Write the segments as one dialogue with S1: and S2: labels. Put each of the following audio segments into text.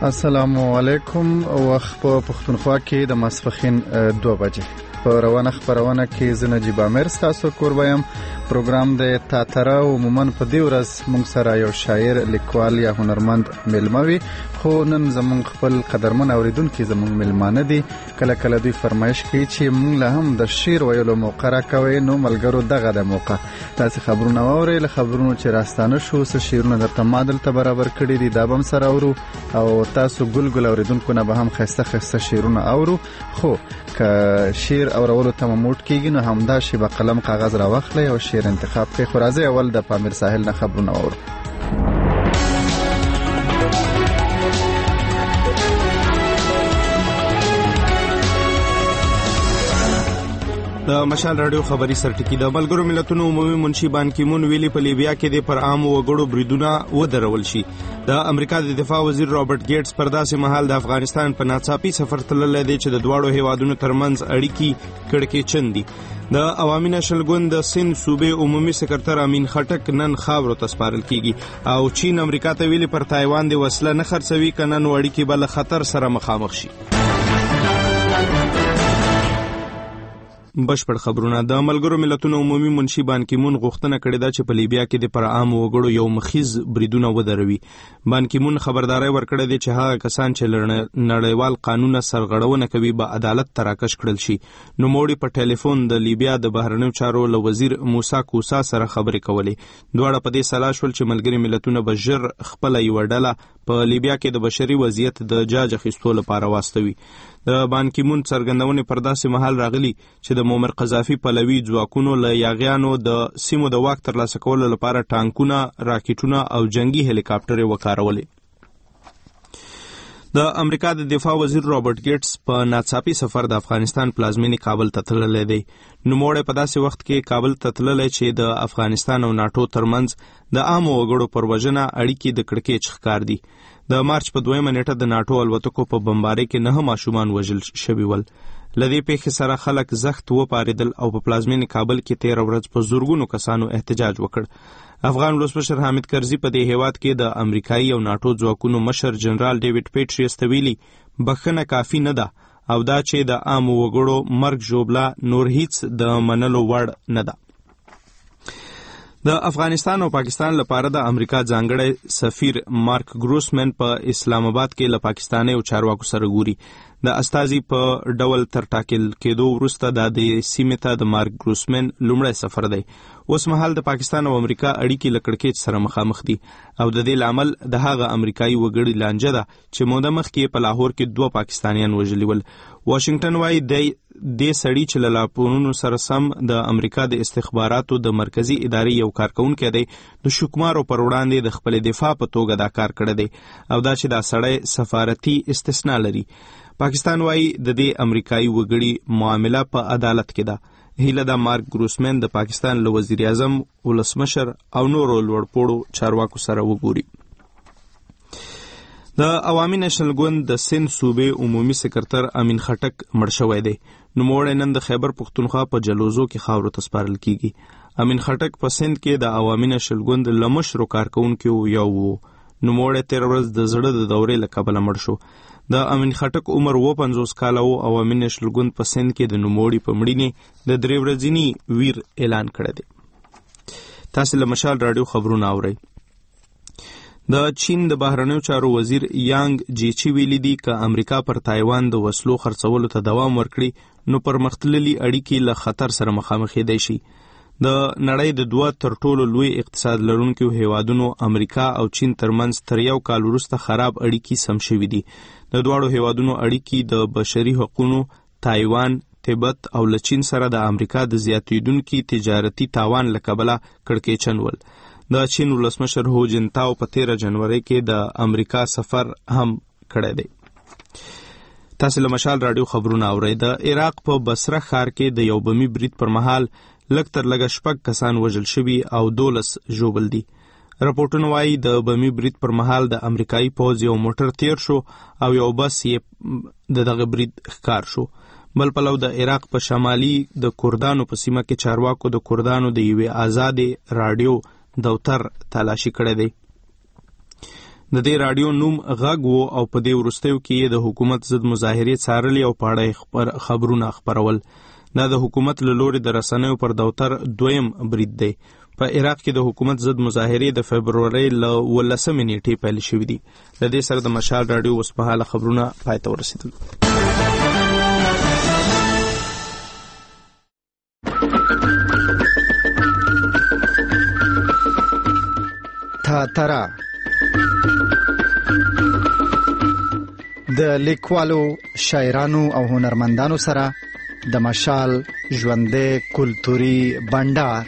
S1: السلام علیکم. وخت په پښتونخوا کې د ماسپښین 2 بجې په روانه خبرونه کې زه نجیب امیر ستاسو کوربایم. پروګرام د تاتره عموما په دې ورځ موږ سره یو شاعر، لیکوال یا هنرمند مېلمه وي، خو نن زموږ خپل قدرمن اوریدونکي زموږ مېلمانه دي. کله کله دوی فرمایش کوي چې موږ له هم د شعر ویلو موقع راکوي، نو ملګرو دغه د موقع تاسې خبرونه واورئ. له خبرونو چې راستانه شو څه شعرونه درته ما دلته برابر کړي دي، دا به هم سره اورو او تاسو ګل اوریدونکو نه به هم ښایسته ښایسته شعرونه اورو. خو که شعر اورولو ته مو موډ کېږي نو همدا شی به قلم کاغذ راواخلئ او شعر انتخاب کړئ. خو راځئ اول د پامیر ساحل نه خبرونه اورو.
S2: د مشال رادیو خبری سرټکی د ملګرو ملتونو عمومي منشي بان کی مون ویلي په لیبیا کې د پر عام وګړو بریدونه ودرول شي. د امریکا د دفاع وزیر رابرټ ګیټس پر داسې مهال د افغانستان په ناڅاپي سفر تللی دی چې د دواړو هیوادونو ترمنځ اړیکې کړکېچن دي. د عوامي نشل ګوند د سند صوبې عمومي سکرټر امین خټک نن خاورو ته سپارل کیږي او چین امریکا ته ویلي پر تایوان د وسله نه خرڅوي کنه نو اړیکې بل خطر سره مخامخ شي. بشپړ خبرونه. د ملګرو ملتونو عمومي منشي بان کی مون غوښتنه کړې ده چې په لیبیا کې د پر عام وګړو یو مخیز بریدونه ودروي. بان کی مون خبرداري ورکړې ده چې هغه کسان چې نړیوال قانون سرغړونه کوي به عدالت ته راکش کړل شي. نو موړي په ټلیفون د لیبیا د بهرنیو چارو له وزیر موسی کوسا سره خبرې کولې. دواړه په دې سلا شول چې ملګري ملتونه به ژر خپل یو ډله په لیبیا کې د بشري وضعیت د جاج اخیستو لپاره واستوي. د بان کی مون څرګندونې پر داسې مهال راغلي چې د مومر قذافي پلوي ځواکونو له یاغیانو د سیمو د واک ترلاسه کولو لپاره ټانکونه، راکټونه او جنگي هلیکاپټرې وکارولې. د امریکا د دفاع وزیر رابرټ ګیټس په ناڅاپي سفر د افغانستان پلازمینې کابل ته تللی دی. نوموړی په داسې وخت کې کابل ته تللی چې د افغانستان او ناټو ترمنځ د عامو وګړو پر وژنه اړیکې د کړکېچ ښکار دي. د مارچ په 2 نیټه د ناټو الوتکو په بمبارۍ کې 9 ماشومان وژل شوي ول. لدې پیښې سره خلک زخت وپارېدل او په پلازمینې کابل کې 13 ورځ په زورګونو کسانو احتجاج وکړ. افغان ولسمشر حامد کرزي په دې هیواد کې د امریکایي او ناټو ځواکونو مشر جنرال ډیوډ پیټریس ته ویلي بخښنه کافي نه ده او دا چې د عام وګړو مرګ ژوبله نور هیڅ د منلو وړ نه ده. د افغانستان او پاکستان لپاره د امریکا ځانګړی سفیر مارک ګروسمن په اسلام آباد کې له پاکستاني او چارواکو سره ګوري. د استازي په ډول تر ټاکل کېدو وروسته د سیمې ته د مارک ګروسمن لومړی سفر دی. اوس مهال د پاکستان او امریکا اړیکې له کړکېچ سره مخامخ دي او د دې لامل د هغه امریکایي وګړي لانجه ده چې موده مخکې په لاهور کې 2 پاکستانیان وژلي ول. واشنگټن وايي د سړي چې له لاپونونو سره سم د امریکا د استخباراتو د مرکزی ادارې یو کارکونکی دی، د شکمارو پر وړاندې د خپل دفاع په توګه دا کار کړی دی او دا چې دا سړی سفارتي استثنا لري. پاکستان وايي د دې امریکایي وګړي معامله په عدالت کې ده. هیله د مارک ګروسمن د پاکستان له وزیر اعظم، ولسمشر او نورو لوړپوړو چارواکو سره وګوري. د عوامي نشل ګوند د سند صوبې عمومي سکرټر امین خټک مړ شوی دی. نوموړی نن د خیبر پښتونخوا په جلوزو کې خاورو ته سپارل کیږي. امین خټک په سند کې د عوامي نشل ګوند له مشرو کارکونکو یو و. نوموړی 13 ورځ د زړه د دورې له کبله مړ شو. د امین خټک عمر 50 کاله و. عوامي نشل ګوند په سند کې د نوموړي په مړینې د 3 ورځني ویر اعلان کړی دی. تاسو له مشال رادیو خبرونه اورئ. د چین د بهرنیو چارو وزیر یانګ جیچی ویلي دي که امریکا پر تایوان د وسلو خرڅولو ته دوام ورکړي نو پرمختللي اړیکې له خطر سره مخامخېدای شي. د نړۍ د 2 تر ټولو لوی اقتصاد لرونکو هیوادونو امریکا او چین ترمنځ تر 1 کال وروسته خراب اړیکې سم شوي دي. د دواړو هیوادونو اړیکې د بشري حقوقو، تایوان، تبت او له چین سره د امریکا د زیاتېدونکي تجارتي تاوان له کبله کړکېچن ول. د چین ولسمشر هو جنتاو په 13 جنوري کې د امریکا سفر هم کړی دی. تاسو له مشال رادیو خبرونه اورئ. د عراق په بصره ښار کې د یو بمي برید پر مهال لږ تر لږه 6 کسان وژل شوي او 12 ژوبل دي. راپورټونه وايي د بمي برید پر مهال د امریکایي پوځ یو موټر تیر شو او یو بس یې دغه برید ښکار شو. بل پلو د عراق په شمالي د کردانو په سیمه کې چارواکو د کردانو د یوې آزادې راډیو دفتر تلاشي کړی دی. د دې رادیو نوم غږ وو او په دې وروستیو کې د حکومت ضد مظاهرې څارلې او په اړه خبرونه خپرول. دا د حکومت له لوري د رسنیو پر دفتر دویم برید دی. په عراق کې د حکومت ضد مظاهرې د فبرورۍ له 18 نیټې پیل شوې دي. د دې سره د مشال رادیو اوس په حال خبرونه پای ته ورسېدل.
S1: تاترا د لیکوالو، شاعرانو او هنرمندانو سره د مشال ژوندې کلتوري بندر.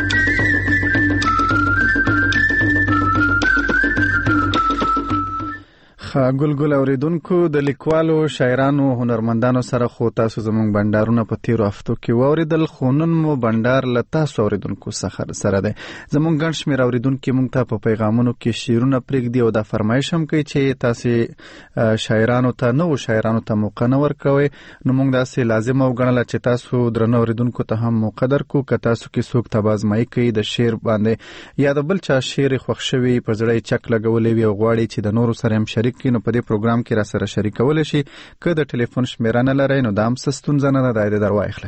S1: ګلګل اوریدونکو، د لیکوالو، شاعرانو، هنرمندانو سره خو تاسو زموږ بندرونه په تیرو هفتو کې واوریدل، خو نن مو بندر له تاسو اوریدونکو سره دی. زموږ ګڼ شمېر اوریدونکي موږ ته په پیغامونو کې شعرونه پرېږدي او دا فرمایش هم کوي چې تاسې شاعرانو ته، نوو شاعرانو ته موقع نه ورکوئ. نو موږ داسې لازمه وګڼله چې تاسو درنو اوریدونکو ته هم موقع درکو. که تاسو کې څوک تبازمایي کوي د شعر باندې یا د بل چا شعر خوښ شوي، په زړه یې چک لګولی وي او غواړي چې د نورو سره هم شریک نو په دې پروګرام کې را سره شریکولی شي. که د ټلیفون شمیره نه لرئ نو دا هم څه ستونزه نه ده، دا در واخلئ.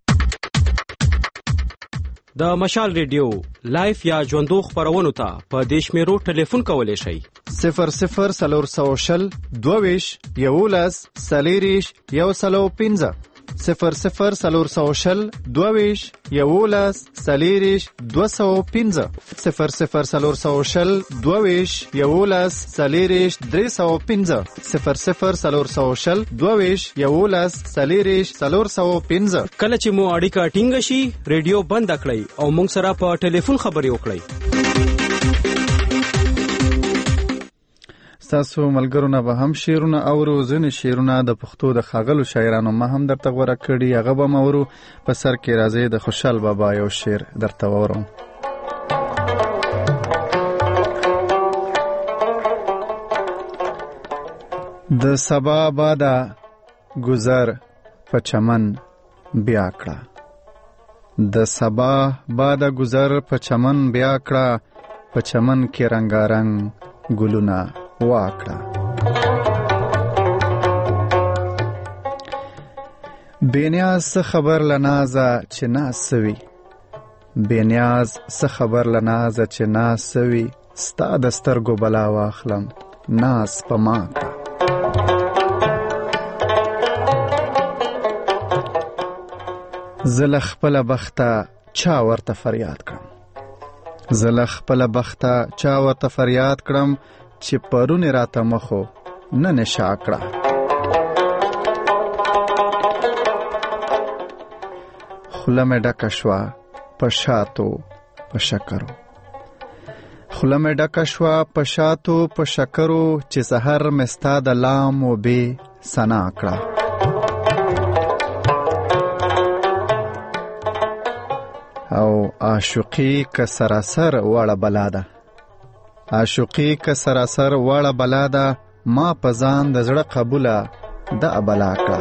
S3: د مشال ریډیو لایف یا ژوندو خپرونو ته په دې شمیرو ټلیفون کولی شئ:
S1: 00 22 11 40 105 00 22 11 40 205 00 22 11 40 305 00 22 11 40 405.
S3: کله چې مو اړیکه ټینګه شي ریډیو بند کړئ او موږ سره په ټلیفون خبرې وکړئ.
S1: ستاسو ملګرو نه به هم شعرونه اورو. ځینې شعرونه د پښتو د ښاغلو شاعرانو ما هم درته غوره کړي، هغه به م اورو. په سر کې راځئ د خوشحال بابا یو شعر درته واورم. د سبا باده گذر په چمن بیا کړه، د سبا باده گذر په چمن بیا کړه، په چمن کې رنگارنګ ګلونه واکړه. بینیاز څه خبر لنازه چې ناز سوي، بینیاز څه خبر لنازه چې ناز سوي، ستا د سترګو بلا واخلم ناز په ما کړه. زه له خپله بخته چا ورته فریاد کړم، زه له خپله بخته چا ورته فریاد کړم، چې پرونې راته مخو نن شا کړه. خوله مې ډکه شوه په شاتو په شکرو، خوله مې ډکه شوه په شاتو په شکرو، چې سحر مې ستا د لام و بې ثنا کړه. او عاشقي که سراسر وړه بلا ده، عاشقي که سراسر وړه بلا ده، ما په ځان د زړه قبوله د بلا کړه.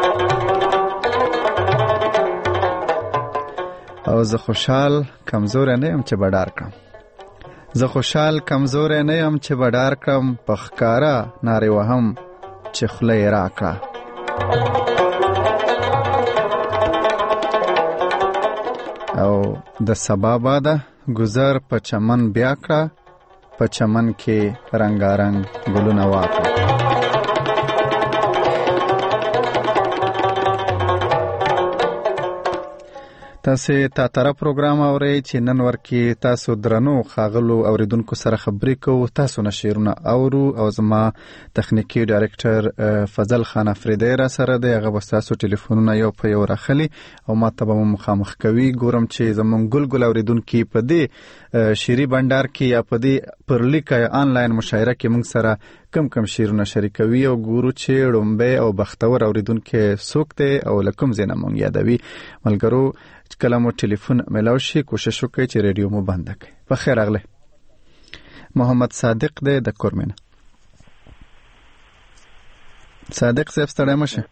S1: او زه خوشحال کمزوری نه یم چې بډار کړم، زه خوشحال کمزوری نه یم چې بډار کړم، په ښکاره نارې وهم چې خوله یې را کړه. او د سبا باده گذر په چمن بیا کړه، په چمن کې رنگارنګ ګلونه واکړه. تاسو تاتره پروګرام اورئ چې نن ورکې تاسو درنو ښاغلو اوریدونکو سره خبرې کوو. تاسو نه شعرونه اورو او زما تخنیکی ډایرکټر فضل خان افریدی را سره دی، هغه به ستاسو ټلیفونونه یو په یو راخلي او ما ته به مو مخامخ کوي. ګورم چې زموږ ګلګل اوریدونکي په دې شعري بنډار کې یا په دې پرلیک یا آنلاین مشاعره کې موږ سره کم کم شعرونه شریکوي او ګورو چې ړومبی او بختور اوریدونکي څوک دی او له کوم ځای نه مونږ یادوي. ملګرو کله مو ټلیفون میلاو شي کوشش وکړئ چې ریډیو مو بند کړئ. په خیر راغلی. محمد صادق دی د کورمینه. صادق صاحب ستړی مشه.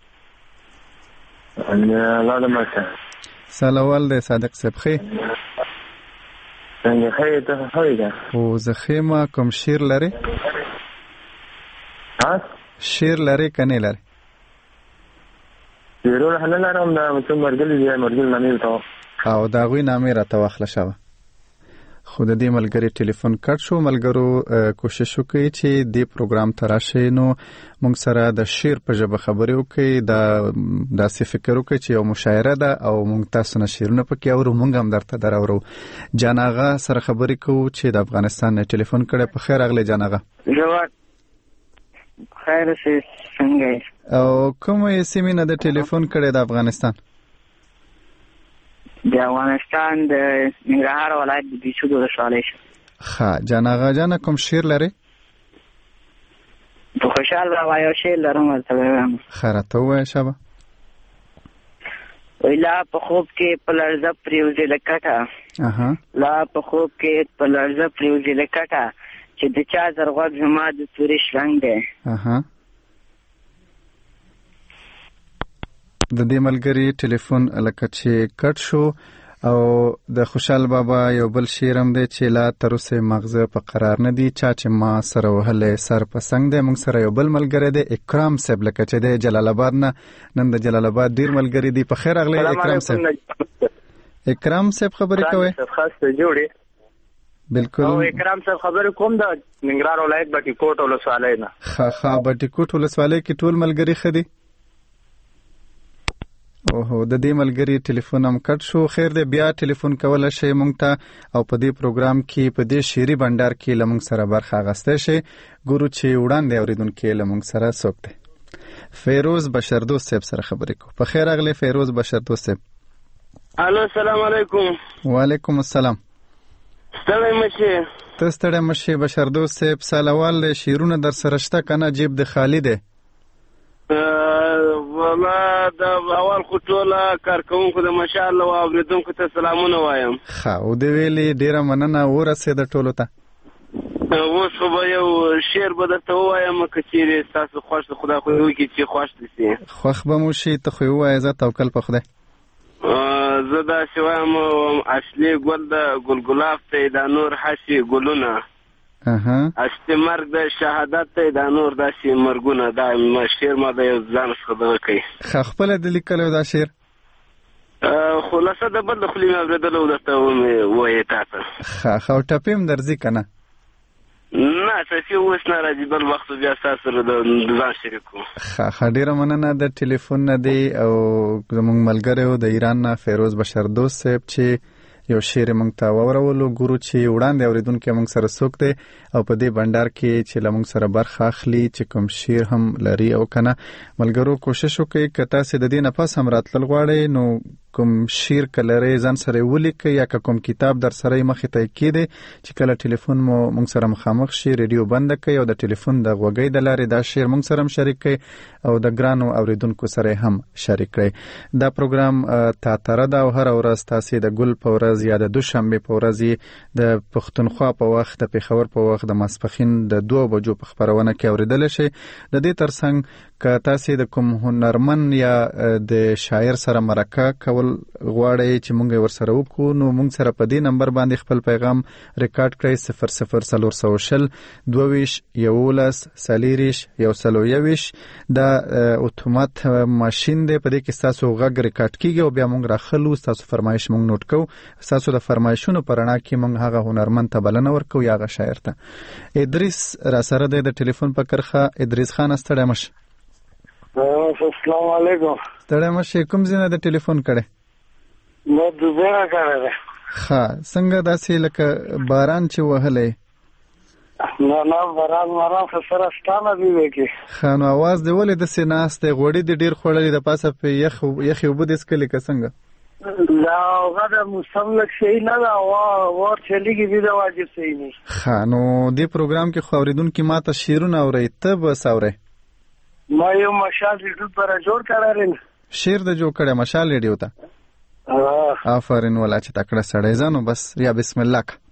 S4: الله دې مشه.
S1: سلام دی صادق صاحب. خیر
S4: څنګه خیر ته خیر ده؟
S1: او زه خیمه کوم شعر لري؟ شیر لري کنه لري؟
S4: ضرور حل لرم دا مته مرګل دی مرګل نامې ته
S1: او دا غوي نامې راته واخله شوه. خو د دې ملګری ټلیفون کټ شو. ملګرو کوشش وکړي چې دې پروګرام ته راشي نو موږ سره د شعر په ژبه خبرې وکړي. دا داسې فکر وکړي چې یو مشاعره ده او موږ تاسو نه شعرونه پکې اورو، موږ هم درته دراورو. جان آغا سره خبرې کوو چې د افغانستان نه ټلیفون کړی. په خیر راغلی جان آغا.
S5: خیر څنګه
S1: او کومه سیمه نه د ټلیفون کړی د افغانستان؟
S5: د افغانستان د ننګرهار ولایت د بیچو ولسوالۍ.
S1: ښه جان آغا جان کوم شعر لري؟
S5: د خوشحال بابا یو شعر لرم ورته وایم.
S1: ښه راته ووایه شابه.
S5: لا په خوب کې په لړزه پرېوځي له کټه، لا په خوب کې په لړزه پرېوځي له کټه، چې د چا زرغوږ زما د تورې شرنګ دی.
S1: د دې ملګری ټلیفون لکه چې کټ شو. او د خوشحال بابا یو بل شعر هم دی چې لا تر اوسه مغزه په قرار نه دی، چا چې ما سره وهلې سر په څنګ دی. موږ سره یو بل ملګری دی اکرام صاحب لکه چې دی جلال آباد نه. نن د جلال آباد ډیر ملګری دی. په خیر راغلی اکرام صاحب. اکرام صاحب خبرې کوي؟
S4: خاصه جوړي
S1: بالکل.
S4: او اکرام صاحب خبرې کوم د ننګرهار ولایت بټي کوټ ولسوالۍ نه.
S1: ښه بټي کوټ ولسوالۍ کې ټول ملګری خدي. اوه د دې ملګری ټلیفون هم کټ شو. خیر دی بیا ټلیفون کولای شي مونږ ته او په دې پروګرام کې په دې شعري بندر کې لمونږ سره برخه اخیسته شي. ګورو چې وړاندې اوریدونکو لمونږ سره څوک دی. فیروز بشردوست صاحب سره خبرې کوو. په خیر راغلی فیروز بشردوست صاحب.
S6: الو السلام علیکم.
S1: وعلیکم السلام.
S6: ستړی مشه؟
S1: ته ستړی مشه بشردوست صاحب. سالوال شعرونه در سره شته کنه؟ جیب د خالی دی؟
S6: والله د اول خو ټوله کارکوونکو د ماشاءالله او اوریدونکو ته سلامونه وایم.
S1: ښه او د ویلې ډیره مننه ورسېده ټولو ته.
S6: اوس خو به یو شعر به درته ووایم که چیرې ستاسو خوښ د خدای خو وکړي چې خوښ دې شي.
S1: خوښ به مو شي. ته خو یې ووایه زه توکل په خدای.
S6: زه داسې وایم اصلي ګل د ګلګلاب ته دا نور هسې ګلونه، اصلي مرګ د شهادت ته دا نور داسې مرګونه. دا شعر ما د یو ځان څخه دغه کوي.
S1: ښه خپله د لیکلی دا شعر؟
S6: خلاصه د بل د خولې مې اورېدلی و درته ووایې تا ته.
S1: ښه او ټپې هم درځي که نه؟
S6: نه ټپې اوس نه راځي، بل وخت بیا ستا سره د ځان شریک کوو.
S1: ښه ډېره مننه د ټلیفون نه دی. او زموږ ملګری و د ایران نه فیروز بشردوست صاحب چې یو شعر موږ ته واورولو. ګورو چې وړاندې اوریدونکي موږ سره څوک دی او په دې بندر کې چې له موږ سره برخه اخلي چې کوم شعر هم لري او کنه. ملګرو کوشش وکړئ که تاسې د دې نه پس هم راتلل غواړئ نو کوم شعر که لرئ ځان سره ولیکئ یا که کوم کتاب در سره مخې ته کېږدئ چې کله ټلیفون مو موږ سره مخامخ شي ریډیو بنده کړئ او د ټلیفون د غوږۍ د لارې دا شعر موږ سره هم شریک کړئ او د ګرانو اوریدونکو سره هم شریک کړئ. دا پروګرام تاتره ده او هره ورځ تاسې د ګل په ورځ یا د دوشنبې په ورځ د پښتونخوا په وخت د پېښور په وخت د ماسپښین د 2 بجو په خپرونه کې اوریدلی شئ. د دې ترڅنګ که تاسې د کوم هنرمن یا د شاعر سره مرکه کول غواړئ چې مونږ ورسره وکړو نو مونږ سره په دې نمبر باندې خپل پیغام ریکارډ کړئ 00420 22 11 40 121. دا اتومات ماشین دی، په دې کې تاسو غږ ریکارډ کیږي او بیا مونږ راخلو تاسو فرمایش مونږ نوٹ کوو. تاسو د فرمایشونو په رڼا کې مونږ هغه هنرمن ته بلنه ورکوو یا هغه شاعر ته. ادریس را سره دی د ټلیفون په کرخه. ادریس خان ستړی مشه؟
S7: السلام علیکم.
S1: ستړی مشه. کوم ځای نه د ټلیفون کړی؟
S7: ما دوبه نه کړی.
S1: ښه څنګه داسې لکه باران چې وهلی؟
S7: نه باران خو سره ستانه دی وکړي.
S1: ښه نو اواز دی ولې داسې ناست دی؟ غوړي دې ډېر خوړلي د پاسه په یخې اوبه دې څښلې که څنګه؟
S7: دا هغه د موسم لږ صحیح نه ده، ور چلیږي دې د واجب صحیح نه.
S1: ښه نو دې پروګرام کې خو اورېدونکي ما ته شعرونه اورئ، ته بس اورئ.
S7: ما یو مشال ریډیو پر جوړ کړی.
S1: شعر د جوړ کړی مشال ریډیو ته؟ آفرین ولا چې تکړه سړی ځانو بس یا بسم الله کا.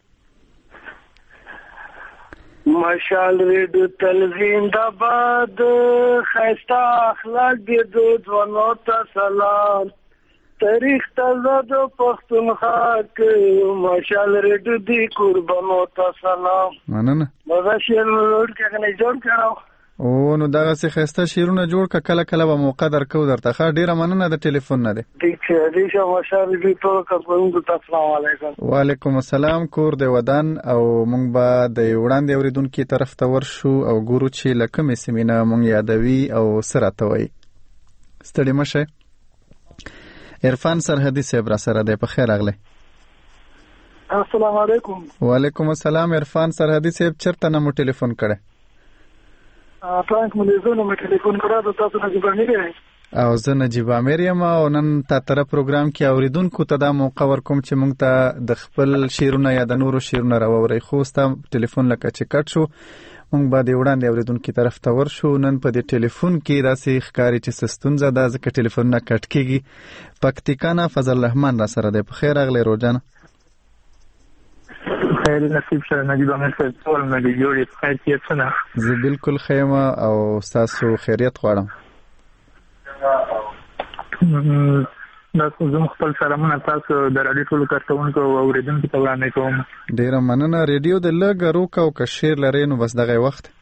S7: مشال ریډیو تل زنده باد، خیسته اخلاق دې د ځوانو ته سلام، تاریخ تازه د پښتونخوا کې مشال ریډیو دې قربانو ته سلام.
S1: مننه.
S7: مزه شعر جوړ کړو.
S1: او نو دغه څه خسته شیرونه جوړ ک کله کله به موقع درکو درته ښه ډیره مننه د ټلیفون نه دی
S7: دې شو مشال دې ټول کوم ته السلام علیکم
S1: وعلیکم السلام کور د ودان او مونږ به د وړاندې اوریدونکو طرف ته ورشو او ګورو چې لکه سیمینه مونږ یادوي او سره توي ستړي مشه عرفان سرحدي صاحب را سره دی په خیر اغله
S7: السلام علیکم
S1: وعلیکم السلام عرفان سرحدي صاحب چرته نمو ټلیفون کړه
S7: فرانک ملیزونو مې ټلیفون کړه تاسو نجیب امیر
S1: او زه نجیب امیر یم او نن تاتره پروګرام کې اوریدونکو ته دا موقع ورکوم چې مونږ ته د خپل شیرونه یا د نورو شیرونه راووري خو ستا ټلیفون لکه چې کټ شو مونږ به د وړاندې اوریدونکو طرف ته ورشو نن په دې ټلیفون کې داسې ښکاری چې سستونزه ده ځکه ټلیفون نه کټ کیږي پکتیکانا فضل الرحمن را سره دی په خیر اغله روزانه
S8: خیر نصیب شه نجیب امیر صاحب ټول مې جوړې خیر کیسه نه
S1: زه بالکل خیمه او تاسو خیریت غواړم
S8: دا زموږ خپل سلامونه تاسو د راډیو ټولو کارکوونکو او اوریدونکو ته وړاندې کوم
S1: ډیره مننه ریډیو د لږ روکه او کشیر لري نو بس دغه وخت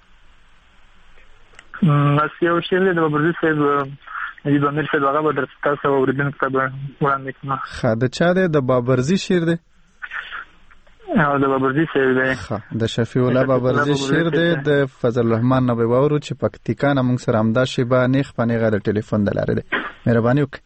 S8: بس یو شی د بابرزي صاحب نجیب امیر صاحب هغه به تاسو اوریدونکو ته وړاندې کوم
S1: ښه د چا دی د بابرزي شیر دی
S8: او د بابرزي شیر دی
S1: ښه د شفیع الله بابرزي شیر دی د فضل الرحمن نه به واورو چې پکتیکانا موږ سره همدا شیبه نیخ په نیغه د ټلیفون د لارې دی مهرباني وکړئ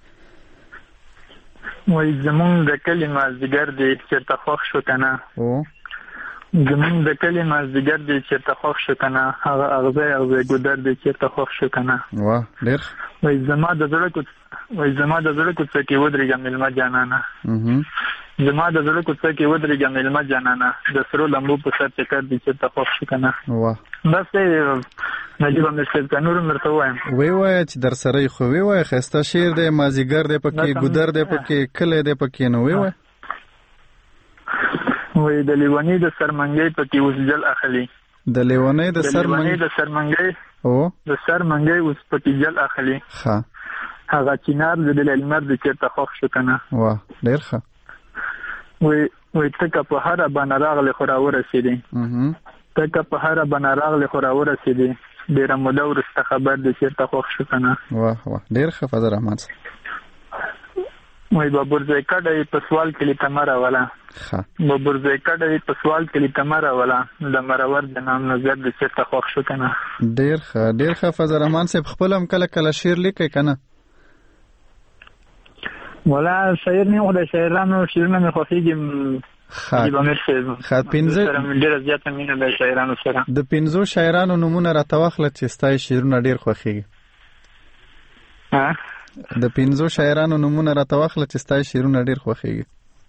S8: وای زمونږ د کلي مازدیګر دی چېرته خوښ شو که نه زمونږ د کلي مازدیګر دی چېرته خوښ شو که نه هغه اغزی ګودر دی چېرته خوښ شو که نه
S1: واه ډېر
S8: وای زما د زړه کوڅه کې ودرېږه مېلمه جانانه زما د زړه کوڅه کې ودرېږه مېلمه جانانه د سرو لمبو په سر چکر دی چېرته خوښ شو که نه
S1: واه
S8: بس دی نجیب امیر صاحب که نور هم درته ووایم
S1: وایه چې در سره یې خو ووایه ښایسته شعر دی مازدیګر دی پکې ګودر دی پکې کلی دی پکې نو ووایه
S8: وایي د لیونۍ د سرمنګۍ پکې اوس جل اخلي
S1: د لیونۍ د
S8: سرمنګۍ اوس پکې جل اخلي هغه چینار د لمر د چېرته خوښ شو که نه
S1: واه ډېر ښه
S8: وایي ته په هره بانه راغلې خو راورسېدې ته په هره بانه راغلې خو راورسېدې ډېره موده وروسته خبر دی چېرته خوښ شو که نه
S1: واه واه ډېر ښه فضل رحمان صاحب
S8: وایي بابرزی کډه یې په سوال کلي ته مه راوله بابرزی کډه یې په سوال کلي ته مه راوله د مرور د نام نظر دی چېرته خوښ شو که نه
S1: ډېر ښه فضل رحمان صاحب خپل هم کله کله شعر لیکئ که نه
S8: ولا شاعر نه خو د شاعرانو شعرونه مې خوښېږي نجیب امیر صاحب ډېره زیاته مینه د شاعرانو سره
S1: د 5 شاعرانو نومونه راته واخله چې ستا یې شعرونه ډېر خوښېږي د 5 شاعرانو نومونه راته واخله چې ستا یې شعرونه ډېر خوښېږي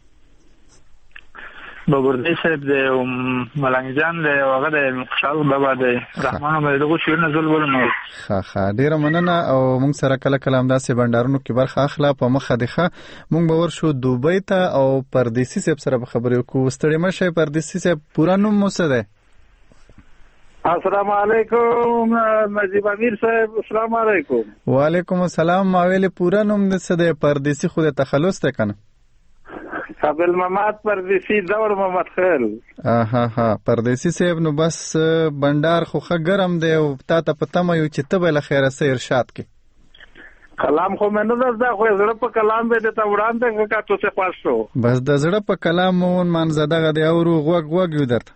S8: بابرزی صاحب دی او ملنګ جان دی او هغه دی خوشحال بابا دی رحمان بابا دغو شعرونه زه لولم
S1: ښه ډېره مننه او موږ سره کله کله همداسې بنډارونو کې برخه اخله په مخه دی ښه موږ به ورشو دوبۍ ته او پردیسي صاحب سره به خبرې وکړو ستړي مه شئ پردیسي صاحب پوره نوم مو څه دی
S7: السلام علیکم نجیب امیر صاحب السلام علیکم
S1: وعلیکم السلام ما ویلې پوره نوم دې څه دی پردیسي خو د تخلص دی که نه
S7: قبل محمد پردیسی دور محمد خیل
S1: ها پردیسی صاحب نو بس بندار خو ښه ګرم دی او تا ته په تمه یو چې ته به له خیره څه ارشاد کې
S7: کلام خو مې نه زده خو زړه په کلام به درته وړاندې که تو څه خوښ شو
S1: بس د زړه په کلام مو ونمانځه دغه دی اورو غوږ یو درته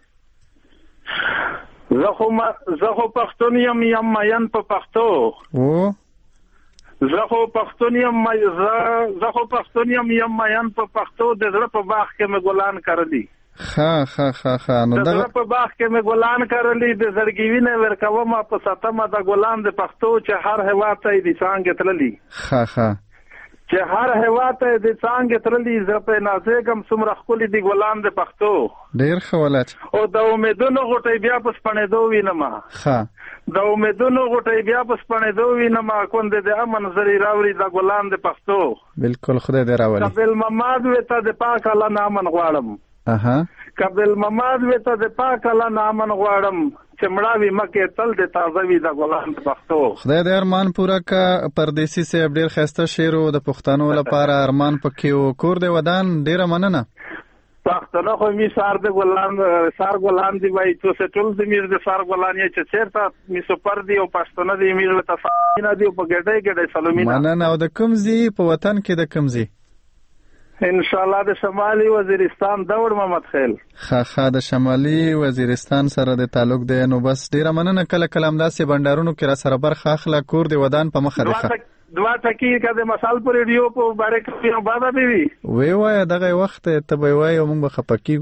S7: زه خو پښتون یم مین په پښتو زه خو پښتون یم مین په پښتو د زړه په باغ کې مې ګلان کرلي
S1: ښه
S7: نو د زړه په باغ کې مې ګلان کرلي د زړګي وینې ورکومه په ستمه د ګلان د پښتو چې هر هېواد ته یې د څانګې تللي چې هر هېواد ته یې د څانګې تللي زه پرې نازېږم څومره ښکلي دي ګلان د پښتو
S1: ډېر ښه ولد
S7: او د امیدونو غوټۍ بیا په سپڼېدو وینمه د امیدونو غوټۍ بیا په سپڼېدو وینمه کونډې د امن زرې راوړي د ګلان د پښتو
S1: بالکل خدای دې راولي
S7: قبل محمد وې ته د پاک الله نه امن غواړم قبل محمد وې ته د پاک الله نه امن غواړم چې مړاوي مکه تل د تازه وي د ګلان د پښتو
S1: خدای دې ارمان پوره کا پردیسی صاحب ډېر ښایسته شعر د پښتنو لپاره ارمان پکې او کور دې ودان ډېره مننه
S7: پښتنه خو می سار د ګلان سار ګلان دی وای تو ټول د میر د سار ګلان یې چې چیرته می سپر دی او پښتنه دی میر له تفاینه دی په ګډه ګډه سلامونه
S1: مننه. او د کمزي په وطن کې د کمزي
S7: ان شاء الله د شمالي وزیرستان دور محمد خیل
S1: خا د شمالي وزیرستان سره د تعلق دی. نو بس ډیره مننه. کله کلام داسې بندرونو کې را سره برخه اخلا کور دی ودان په مخه ده.
S7: دوا ټکی کده مسال پر ریډیو په باره کې نو بادا دی
S1: وی وای دغه وخت ته به وای موږ به خپکیو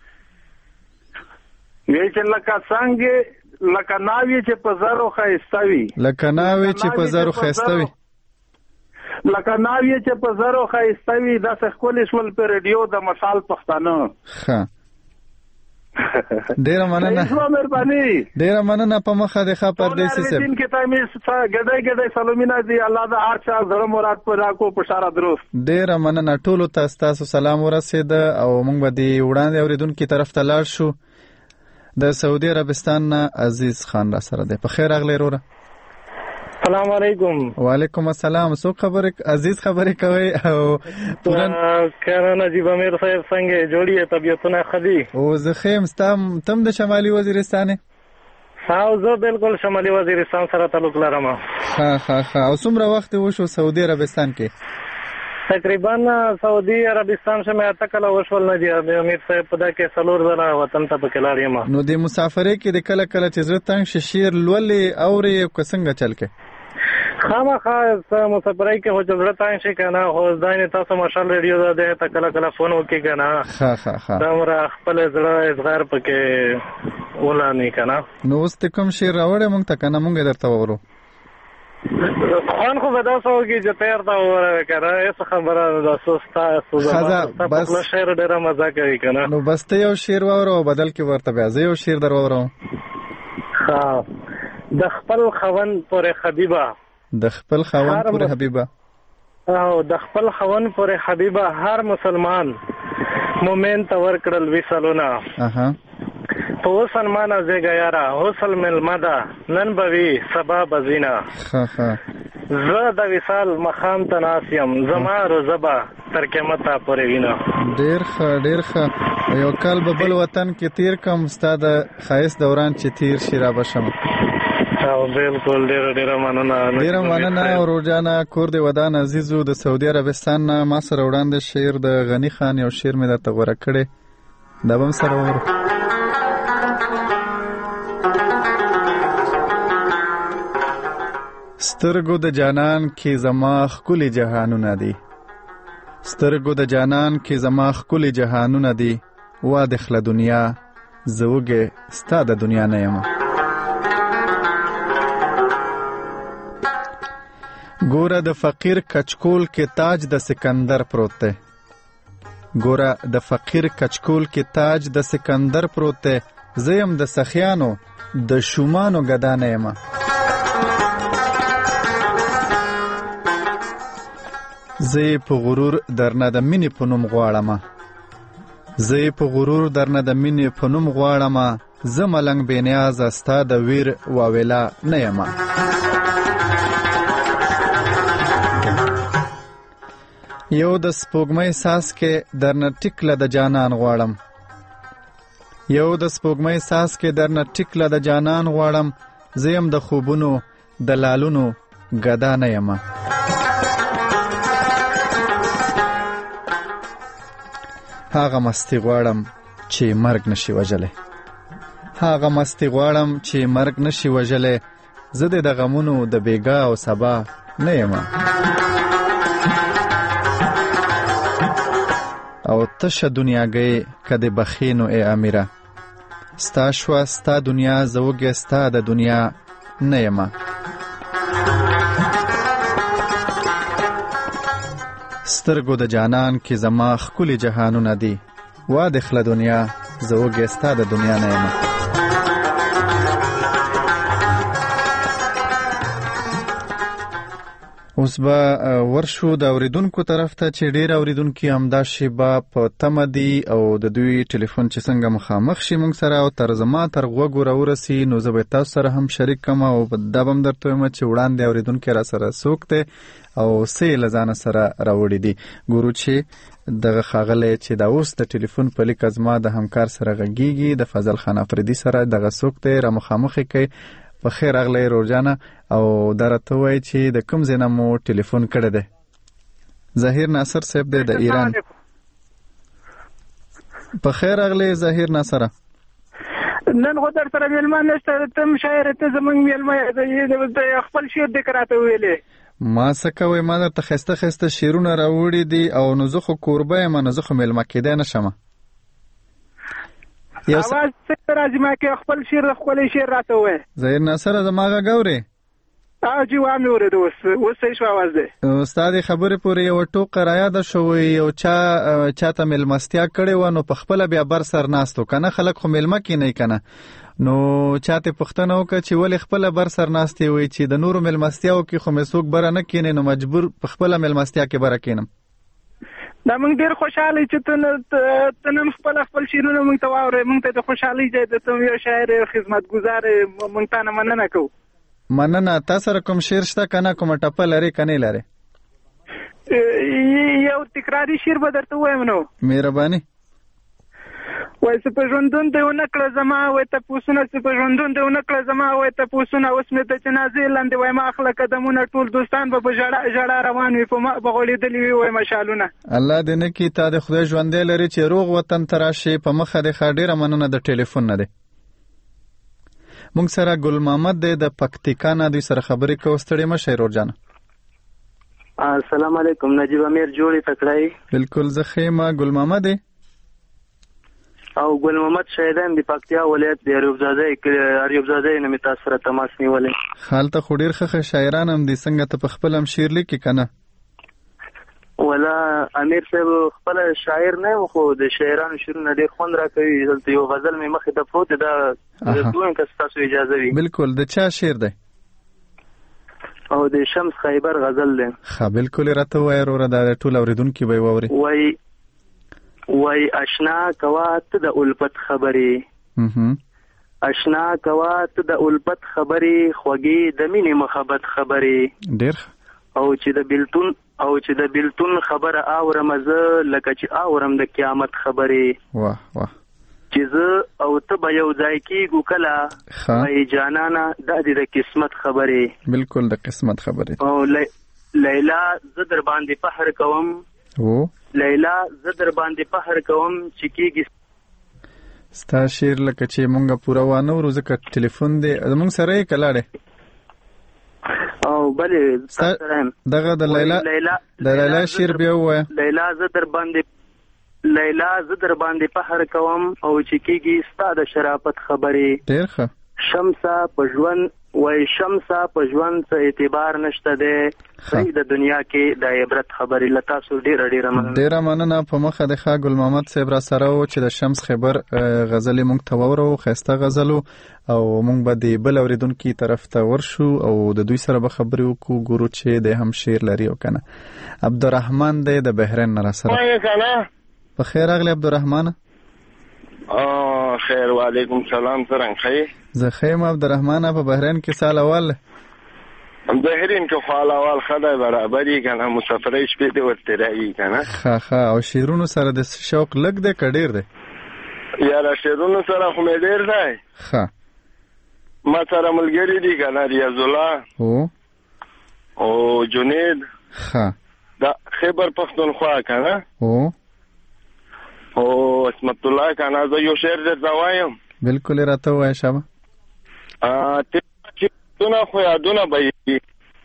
S7: وی چې لکه څنګه لکه ناوی چې په زارو خایستوي
S1: لکه ناوی چې په زارو خایستوي
S7: لکه ناوی چې په زارو خایستوي دا څه خپل شول پر ریډیو د مسال پښتانه
S1: ها ډیره مننه ډیره مننه په مخه د خبر دیسي سره
S7: دین کې تاسو ګډای ګډای سلامونه دي الله د هر چا زړه مراد پر راکو په اشاره درست.
S1: ډیره مننه ټول تاسو سلام ورسید او موږ به دی وړاندې اوریدونکو طرف ته لاړ شو. د سعودي عربستان عزیز خان را سره دی. په خیر اغلی وروره.
S9: السلام علیکم.
S1: وعلیکم السلام. سو خبره عزیز خبره کوي او
S9: پورن کله نجیب امیر صاحب څنګه جوړیه طبيعتونه خدي
S1: او زه خیم تم د شمالي وزیرستان
S9: او زه بالکل شمالي وزیرستان سره تعلق لرم.
S1: ها او څومره وخت وشو سعودي عربستان کې؟
S9: تقریبا سعودي عربستان شمه اتکل وشول نه دی امیر صاحب په دا کې سلور زره وطن ته پکلار یم.
S1: نو د مسافرې کې د کله کله چې زړه تنګ شیر لولې اوري څنګه چل کې
S9: خامخا مسافرای کې هو جوړه تاین شي کنه هو ځاین تاسو ماشال ریډیو ده ته کله کله فون وکي کنه
S1: ها
S9: دا مر خپل زړه اصغار پکې ولانی کنه.
S1: نو است کوم شي راوړې مونږ ته کنه مونږ درته وورو
S9: خان خو ودا سوږي چې تیر دا وره کنه هیڅ خبره د سوستا
S1: سوزه
S9: بس شعر ډیره مزه کوي کنه.
S1: نو بس ته یو شعر وورو بدل کې ورته بیا زه یو شعر درورو.
S9: د خپل خوان پر حبیبه
S1: د خپل خوان پر حبیبه
S9: او د خپل خوان پر حبیبه هر مسلمان مومن تور کړل وسلونه په وسلمان ازګا یارا حسل ملمدا نن بوي سبا بزینا زه د وصال مخام تناسیم زما روزبا تر قیامت پورې وینا.
S1: ډیر ښه یو کال به بل وطن کې تیر کوم استاد خایس دوران چې تیر شي را بشم.
S9: بالکل ډیره
S1: مننه. او روزانه کور دی ودان عزیزو د سعودي عربستان ما سره وړاندې شعر د غنی خان یو شعر مې درته غوړه کړی دا به سره ورو. سترګو د جانان کې زما ښکلي جهانونه دي سترګو د جانان کې زما ښکلي جهانونه دي وا دخله دنیا زوګه ستا د دنیا نه یم. ګوره د فقیر کچکول کې تاج د سکندر پروت دی ګوره د فقیر کچکول کې تاج د سکندر پروت دی زیم د سخیانو د شومانو ګدا نه یم. زه په غرور درنه د مینې په نوم غواړم زه په غرور درنه د مینې په نوم غواړم زه ملنګ بېنیازه ستا د ویر واویلا نه یم. یو د سپوږمۍ ساس کې درنه ټیکله د جانان غواړم یو د سپوږمۍ ساس کې درنه ټیکله د جانان غواړم زیم د خوبونو د لالونو ګدا نه یم. هغه مستی غواړم چې مرګ نشي وژلی هغه مستی غواړم چې مرګ نشي وژلی زه د غمونو د بیګا او سبا نه یم. او تشه دنیاګۍ کده بخینو ای امیره ستا شوا ستا دنیا زوګه ستا د دنیا نه یم. سترګو د جانان کې زما ښکلي جهانونه دي وا دخله دنیا زوګه ستا د دنیا نه یم. اوس به ورشو د اوریدونکو طرف ته چې ډیر اوریدونکو همدا شیبه په تمه دي او د دوی ټلیفون چې څنګه مخامخ شي موږ سره او تر زما تر غوږو راورسي نو زه به تاسو سره هم شریک کوم او دا به هم درته وایم چې وړاندې اوریدونکي را سره څوک دی او څه له ځانه سره راوړي دي. ګورو چې دغه ښاغلی چې دا اوس د ټلیفون په لیک زما د همکار سره غږیږي د فضل خان افریدي سره دغه څوک دی را مخامخ کوي. په خیر اغلی روجانه او درته وای چې د کوم ځای نه مو ټلیفون کړی دی؟ ظاهر ناصر صاحب دی د ایران. په خیر اغلی ظاهر ناصر.
S10: نن خو در سره میلمه نشته، تم شاعر ته زمونږ میلمه د خپل شعر د کراته ویلې
S1: ما څه کوی ما درته ښایسته ښایسته شعرونه راوړي دي او نو زه خو کوربه یم نو زه خو میلمه کېدی نه شم.
S10: اواز څه راځي ما کې خپل شعر خپل شعر راته وای
S1: ظاهر ناصر زما غږ اورې؟
S10: جی وامې اورېده اوس صحیح شو اواز دی.
S1: ستا د خبرې پورې یوه ټوکه رایاده شوې یو چاته میلمستیا کړې وه نو په خپله بیا بر سر ناست و که نه خلک خو میلمه کینی که نه نو چاته پوښتنه وکړه چې ولې خپله بر سر ناستې وی چې د نورو میلمستیاو کې خو مې څوک بره نه کینی نو مجبور په خپله میلمستیا کې بره کینم.
S10: دا موږ ډېر خوشحاله چې ته نن خپل شعرونه موږ ته واورې موږ ته د خوشحالۍ ځای ده ته یو شاعر خدمتګزار موږ تا نه مننه کوو.
S1: مننه. تا سره کوم شعر شته که نه کومه ټپه لرې که نه لرې؟
S10: یو تکراري شعر به درته ووایم نو.
S1: مهرباني.
S10: وای څه په ژوندون دی ونه کړه زما وای تپوسونه څه په ژوندون دی ونه کړه زما وای تپوسونه اوس مې د جنازې لاندې وای ما اخله قدمونه ټول دوستان به په ژړا روان وي په ما به غوړېدلي وي وای مشالونه.
S1: الله دې نه کړي تا د خدای ژوندی لري چې روغ وطن ته راشې په مخه دې ښه ډېره مننه د ټلیفون نه دی. موږ سره ګل محمد دی د پکتیکا نه دوی سره خبرې کوو. ستړې مه شئ رورجانه.
S11: السلام علیکم نجیب امیر جوړې تکړه؟
S1: بالکل زه ښه یم. ګل محمد
S11: او ګل محمد شهیدان د پکتیا ولایت د اریوب زاده نه مې تاسو سره تماس نیولی.
S1: هلته خو ډېر ښه شاعران هم دي څنګه ته په خپل هم شعر لیکې که نه؟
S11: ولا امیر صاحب خپل شاعر نه یم خو د شاعرانو شعرونه ډېر خوند راکوي. دلته یو غزل مې مخې ته پروت دی دا دویم که ستاسو اجازه وي.
S1: بالکل. د چا شعر دی؟
S11: او د شمس خیبر غزل دی.
S1: ښه بالکل یې راته ووایه وروره دا ټول اورېدونکي به یې واوري.
S11: وای اشنا کوا ته د الفت خبرې اشنا کوا ته د الفت خبرې خوږې د مینې محبت خبرې
S1: ډېر
S11: او چې د بیلتون خبره اورم زه لکه چې اورم د قیامت خبرې.
S1: واه واه.
S11: چې زه او ته به یو ځای کېږو کله وای جانانه دا دې د قسمت خبرې.
S1: بالکل د قسمت خبرې.
S11: او لیلا زه در باندې فخر کوم لیلا زه در باندې فخر کوم چې کېږي
S1: ستا شعر لکه چې مونږه پوره وانه ورو ځکه ټلیفون دی زمونږ سره یې که لاړې؟
S11: او بلې
S1: دغه د لیلا شعر بیا ووایه.
S11: لیلا زه در باندې فخر کوم او چې کېږي ستا د شرافت خبرې.
S1: ډېر ښه.
S11: شمسه په ژوند وای شمسه په ژوند څه اعتبار نشته دی صحیح د دنیا کې د عبرت خبرې له تاسو ډېره
S1: مننه. په مخه د ښه ګل محمد صاحب را سره و چې د شمس خیبر غزلې موږ ته واورو ښایسته غزل او موږ به د بل اورېدونکي طرف ته ورشو او د دوی سره به خبرې وکړو ګورو چې دی هم شعر لري او که نه. عبدالرحمن دی د بحرین نه را سره. په خیر راغلی عبدالرحمن.
S12: خیر وعلیکم سلام څرنګه ښه؟
S1: زه ښه یم عبدالرحمن. په بحرین کې سال اول
S12: بحرین کې خو اول ښه دی برابر یې که نه مسافرۍ شپې دې ورته رایي که نه.
S1: ښه او شعرونو سره د شوق لږ دی که ډېر دی؟
S12: یاره شعرونو سره خو مې ډېر دی.
S1: ښه.
S12: ما سره ملګري دي که نه ریاض الله او جنید.
S1: ښه.
S12: دا خیبر پښتونخوا که نه او اسمت الله که نه. زه یو شعر درته وایم.
S1: بالکل یې راته ووایه شابه.
S12: خو یادونه به وي.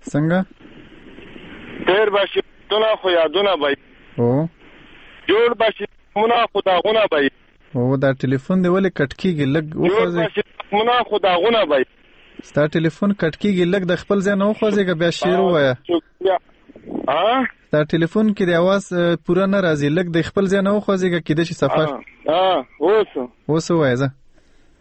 S1: څنګه؟
S12: تیر به شي خو یادونه به وي. جوړ به شي خو داغونه به وي.
S1: دا ټلیفون دی ولې کټ کېږي لږ
S12: جوړ به شي خو داغونه به وي.
S1: ستا ټلیفون کټ کېږي لږ د خپل ځای نه وخوځېږه بیا شعر ووایه. ستا ټلیفون کې د اواز پوره نه راځي لږ د خپل ځای نه وخوځېږه کېدای شي صفر. اوس ووایه زه.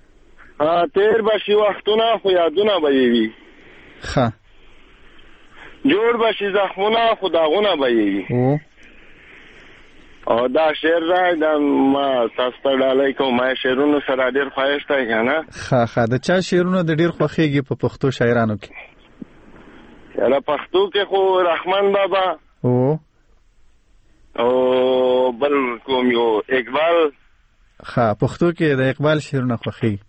S12: تیر به شي وختونه خو یادونه به وي.
S1: ښه.
S12: جوړ بشي زخمونه خداغونه به او دا شعر دا ما تاسو ته ډالۍ کوم. ما شعرونو سره ډېر خوښ دی کنه.
S1: ښه د چا شعرونه د ډېر خوښیږي په پښتو شاعرانو کې؟
S12: یاره پښتو کې خو رحمان بابا او بل کوم یو اقبال.
S1: پښتو کې د اقبال شعرونه خوښیږي.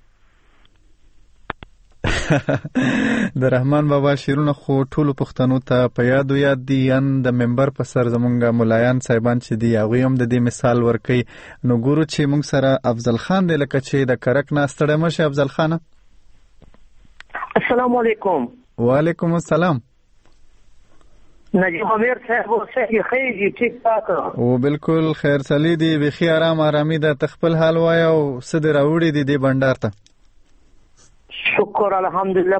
S1: د رحمان بابا شعرونه خو ټولو پښتنو ته په یاد دي. ان د منبر په سر زمونږ ملایان صاحبان چې دي هغوی هم د دې مثال ورکوي. نو ګورو چې موږ سره افضل خان دی، لکه چې د کرک نه ستړی مه شي. افضل خانه
S13: السلام علیکم.
S1: وعلیکم السلام.
S13: نجیب امیر صاحب اوسه خیلی ٹھیک ٹھاک
S1: او بالکل خیر سلی دی، بخی آرامی ده. تخپل حال وای او صد راوړي دي د بندر ته؟
S13: شکر الحمدلله.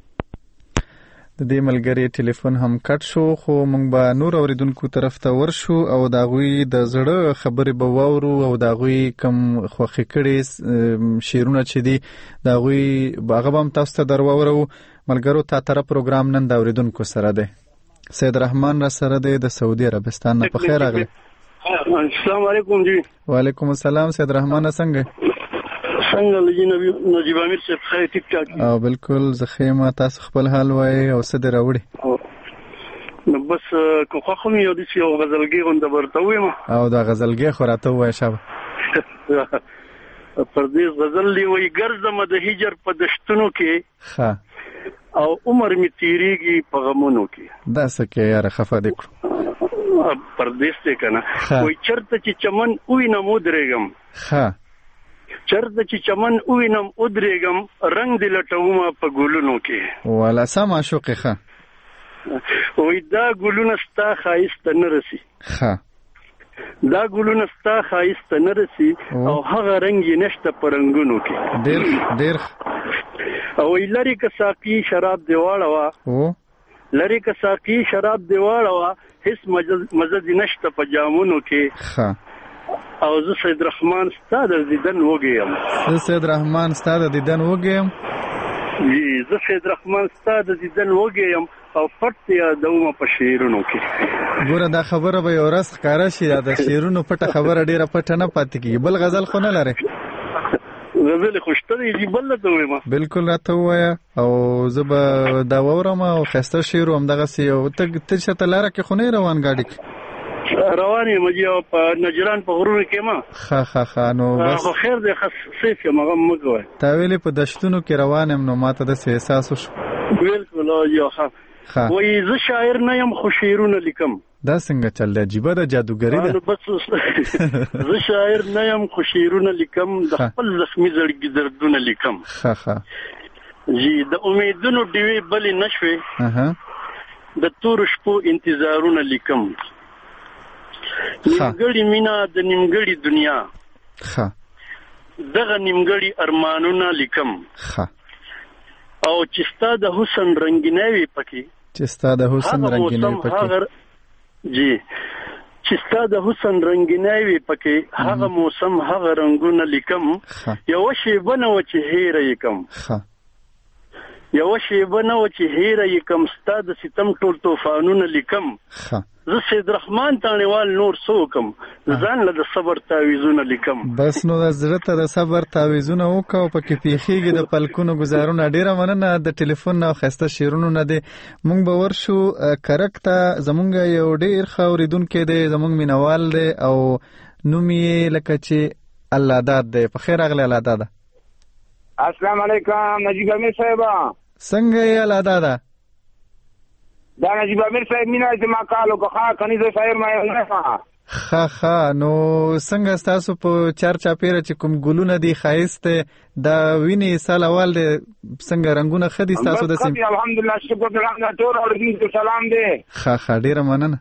S1: د دې ملګری ټلیفون هم کټ شو، خو موږ به نور اوریدونکو طرف ته ورشو او د هغوی د زړه خبرې به واورو او د هغوی کم خوښې کړي شعرونه چې دي د هغوی هغه به هم تاسو ته در واورو. ملګرو تا طرف پروګرام نن د اوریدونکو سره دی. سید رحمان را سره دی د سعودي عربستان نه. په خیر راغلی.
S14: السلام علیکم جی.
S1: وعلیکم السلام. سید رحمان څنګه
S14: نجیب امیر صاحب خیر ټیک ټاک؟
S1: او بالکل زخیمه. تاسو خپل حال وای او څه دی راوړي؟
S14: نو بس که خوښ مې یو داسې یو غزلګۍ غونډه ورته ووایم.
S1: او د غزلګۍ خو راته ووایه شابه.
S14: پردیس غزل دی وایي ګرځمه د هجر په دشتونو کې او عمر می تیریږي په غمونو کې.
S1: دا څه کې یاره خفه دې کړو.
S14: پردیس دی که نه وایي چېرته چې چمن ووینم ودرېږم، چرته چې چمن ووینم ودرېږم، رنګ دې لټومه په ګلونو کې.
S1: والا سم عاشقې ښه.
S14: وایي دا ګلونه ستا ښایست ته نه رسي، دا ګلونه ستا ښایست ته نه رسي او هغه رنګ یې نشته په رنګونو کې.
S1: ډېر
S14: او وایي لرې که ساقي شراب دې واړوه، لرې که ساقي شراب دې واړوه، هېڅ مزه دې نشته په جامونو کې. او زه سید رحمان ستا د دیدن وږی یم.
S1: زه سید رحمان ستا د دیدن وږی یم.
S14: زه سید رحمان ستا د دیدن وږی یم او پټ یادومه په شعرونو کې.
S1: ګوره دا خبره به یو ورځ ښکاره شي. د شعرونو پټه خبره ډېره پټه نه پاتې کېږي. بل غزل خو نه لرې؟
S14: غزل خو شته دی، بل درته ووایم.
S1: بالکل راته ووایه او زه به دا واورم. او ښایسته شعر همدغسې یو ته چېرته لاره کې خو نه یې روان ګاډي کې؟
S14: روان یم جی او په نجران په غرونو کې ما.
S1: ښه نو بس
S14: خو خیر دی، سیف یم، هغه مه کوئ.
S1: تا ویلې په دشتونو کې روان یم، نو ما ته داسې احساس وشو.
S14: بالکل یو ښه. وایي زه شاعر نه یم خو شعرونه لیکم.
S1: دا څنګه چل دی؟ عجیبه ده، جادوګري ده.
S14: بس زه شاعر نه یم خو شعرونه لیکم، د خپل زخمي زړګي دردونه لیکم.
S1: ښه
S14: جی د امیدونو ډیوې بلې نه شوې، د تورو شپو انتظارونه لیکم. نیمګړی مینا د نیمګړی دنیا، دغه نیمګړی ارمانونه لیکم. او چې ستا د حسن رنگیناوي پکې،
S1: چې ستا د حسن رنگیناوي پکې،
S14: جی چې ستا د حسن رنگیناوي پکې، هغه موسم هغه رنگونه لیکم. یو شیبه نه و چې هیره یې کم، یو شیبه نه و چې هیره یې کم، ستا د ستم ټول طوفانونه لیکم. زه سید رحمان تانیوال نور څوکم، ځان له د صبر تعویذونه لیکم.
S1: بس نو د زړه ته د صبر تعویذونه وکړه او پکې پیښیږي د پلکونو ګزارونه. ډېره مننه د ټلیفون نه او ښایسته شعرونو نه دی. موږ به ورشو کرک ته. زمونږ یو ډېر ښه اورېدونکی دی، زمونږ مینوال دی او نوم یې لکه چې الله داد دی. په خیر راغلی الله داده.
S15: السلام علیکم نجیب امیر صاحب.
S1: څنګه یې الله داده؟
S15: دا نجیب امیر صاحب مینا چې ما کالو که کني زه شاعر ما نه
S1: ښه نو څنګه ستاسو په چار چاپیره چې کوم ګلونه دي ښایست دا ویني سال اول دی، څنګه رنگونه ښه دي ستاسو؟ د سیم
S15: الحمدلله شکر الحمدلله ټول اوریدونکو سلام دی.
S1: ښه ډیره مننه.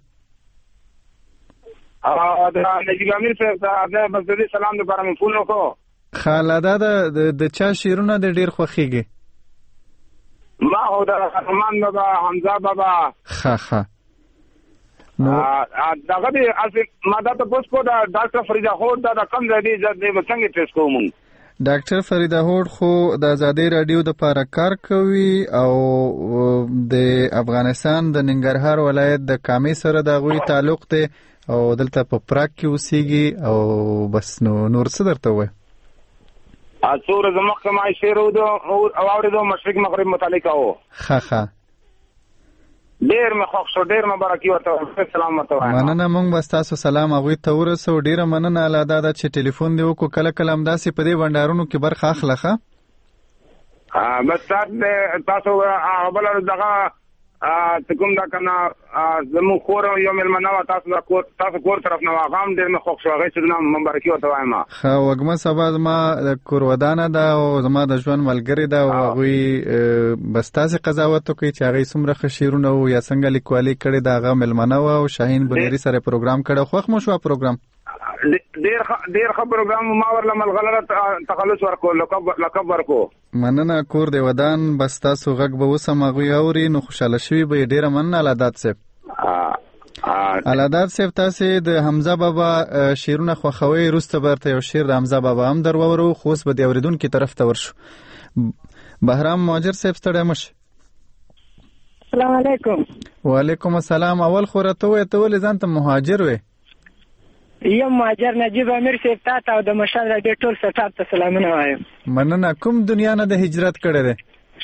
S15: دا نجیب امیر صاحب دا بس دې سلام د لپاره مې فون وکړو.
S1: ښه دا د چا شعرونه د ډیر خوښیږي؟
S15: ما هو دا رحمان بابا، حمزه بابا.
S1: ښه
S15: نو دغه دې ما دا ته پوس کو دا ډاکټر فریدا خو دا کم ځای دی چې څنګه تاسو کوم
S1: ډاکټر فریده هوډ خو د ازادي رادیو د لپاره کار کوي او د افغانستان د ننګرهار ولایت د کامې سره د غوي تعلق دی او دلته په پراګ کې اوسېږي او بس نور څه درته وای
S15: اڅور زمخ ما شیرو دو او اورېدو مشرق مغرب متعلق او
S1: ښه
S15: ډیر مخ شو ډیر مبارکي ورته سلام ورته
S1: مننه مونږ بس تاسو سلام هغه ته ورسو ډیره مننه الادا د چې ټلیفون دی وکړو کله کله همداسې په دې بندارونو کې برخه اخلخه
S15: بس تاسو بل دغه تکوم دا کنه زمو خور یو ملمنه تاسو کور طرف نه واغام ډیر مخ شو هغه چې نام مبارکي ورته وایم
S1: خو وګمه سبا ما د کور ودانه دا او زما د ژوند ملګری دا او غوي بس تاسو قضاوت کوي چې هغه څومره خشیرونه او یا څنګه لیکوالي کړي دا هغه ملمنه او شاهین بنيري سره پروګرام کړه خوښ مو شو پروګرام
S15: ډیر ښه پروګرام ما ورله ملغلره تخلص ورکو لقب ورکو
S1: مننه کور دی ودان بس تاسو غږ به وسمغوي اوري نو خوشاله شوي به ډیره مننه علادات صاحب علادات صاحب تاسو د حمزه بابا شیرونه خوخوي روسته برته یو شیر د حمزه بابا هم درورو خوس به د اوریدونکو طرف ته ورشو بهرام مهاجر صاحب ستړی مش
S16: السلام علیکم
S1: وعلیکم السلام اول خورته وې ته ولې ځان ته مهاجر وې
S16: یم مهاجر نجیب امیر صاحب ته او د مشال د ټول سټاپ ته سلامونه وایم
S1: مننه کوم دنیا نه د هجرت کړه ده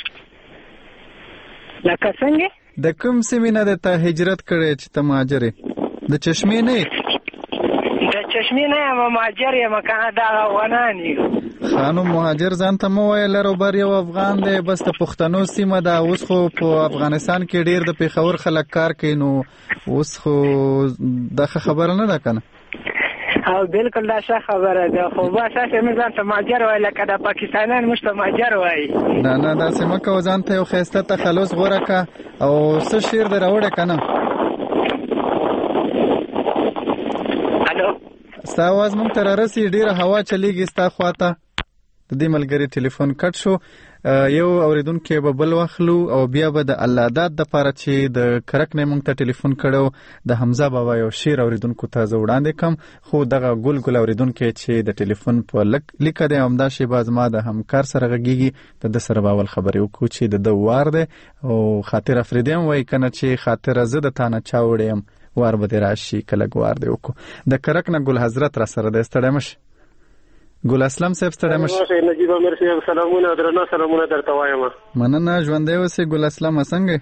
S16: لکه څنګه
S1: د کوم سیمه نه د ته هجرت کړه چې ته مهاجر د چشمې نه
S16: د چشمې نه مهاجر یم کنه دا افغانانی
S1: خانو مهاجر ځان ته مو ویل روبر یو افغان دی بس د پښتنو سیمه دا اوس خو په افغانستان کې ډیر د پیښور خلک کار کوي نو اوس خو دغه خبره نه ده کنه
S16: او بالکل دا ښه خبره ده خو با اساس مې ځان ته مهاجر وای لکه د پاکستانیان مشته مهاجر وای
S1: نه دا سم کو ځان ته یو خسته تخلص غوړه کا او څه شیر دراوړه کنه
S16: الو
S1: ستاواز مونږ تر راسي ډیره هوا چلیږي ستا خواته د دې ملګری ټلیفون کټ شو یو اوریدونکو به بل واخلو او بیا به د الله داد د پاره چې د کرک نه مونږ ته ټلیفون کړو د حمزه بابا یو شیر اوریدونکو ته وړاندې کم خو دغه ګل اوریدونکو چې د ټلیفون په لیکه د همدا شی باز ما د همکار سره غږیږي د سره باول خبرې وکړو چې د دوار ده او خاطر افریدیم وای کنه چې خاطر زه د تانه چاوړم وار به راشي کله ګوار دی وکړو د کرک نه ګل حضرت را سره د استړمش ګل اسلام صاحب ستړی مش
S17: نجیب امیر صاحب سلامونه درنه سلامونه درته وایم
S1: مننه ژوندې اوسې ګل اسلام څنګه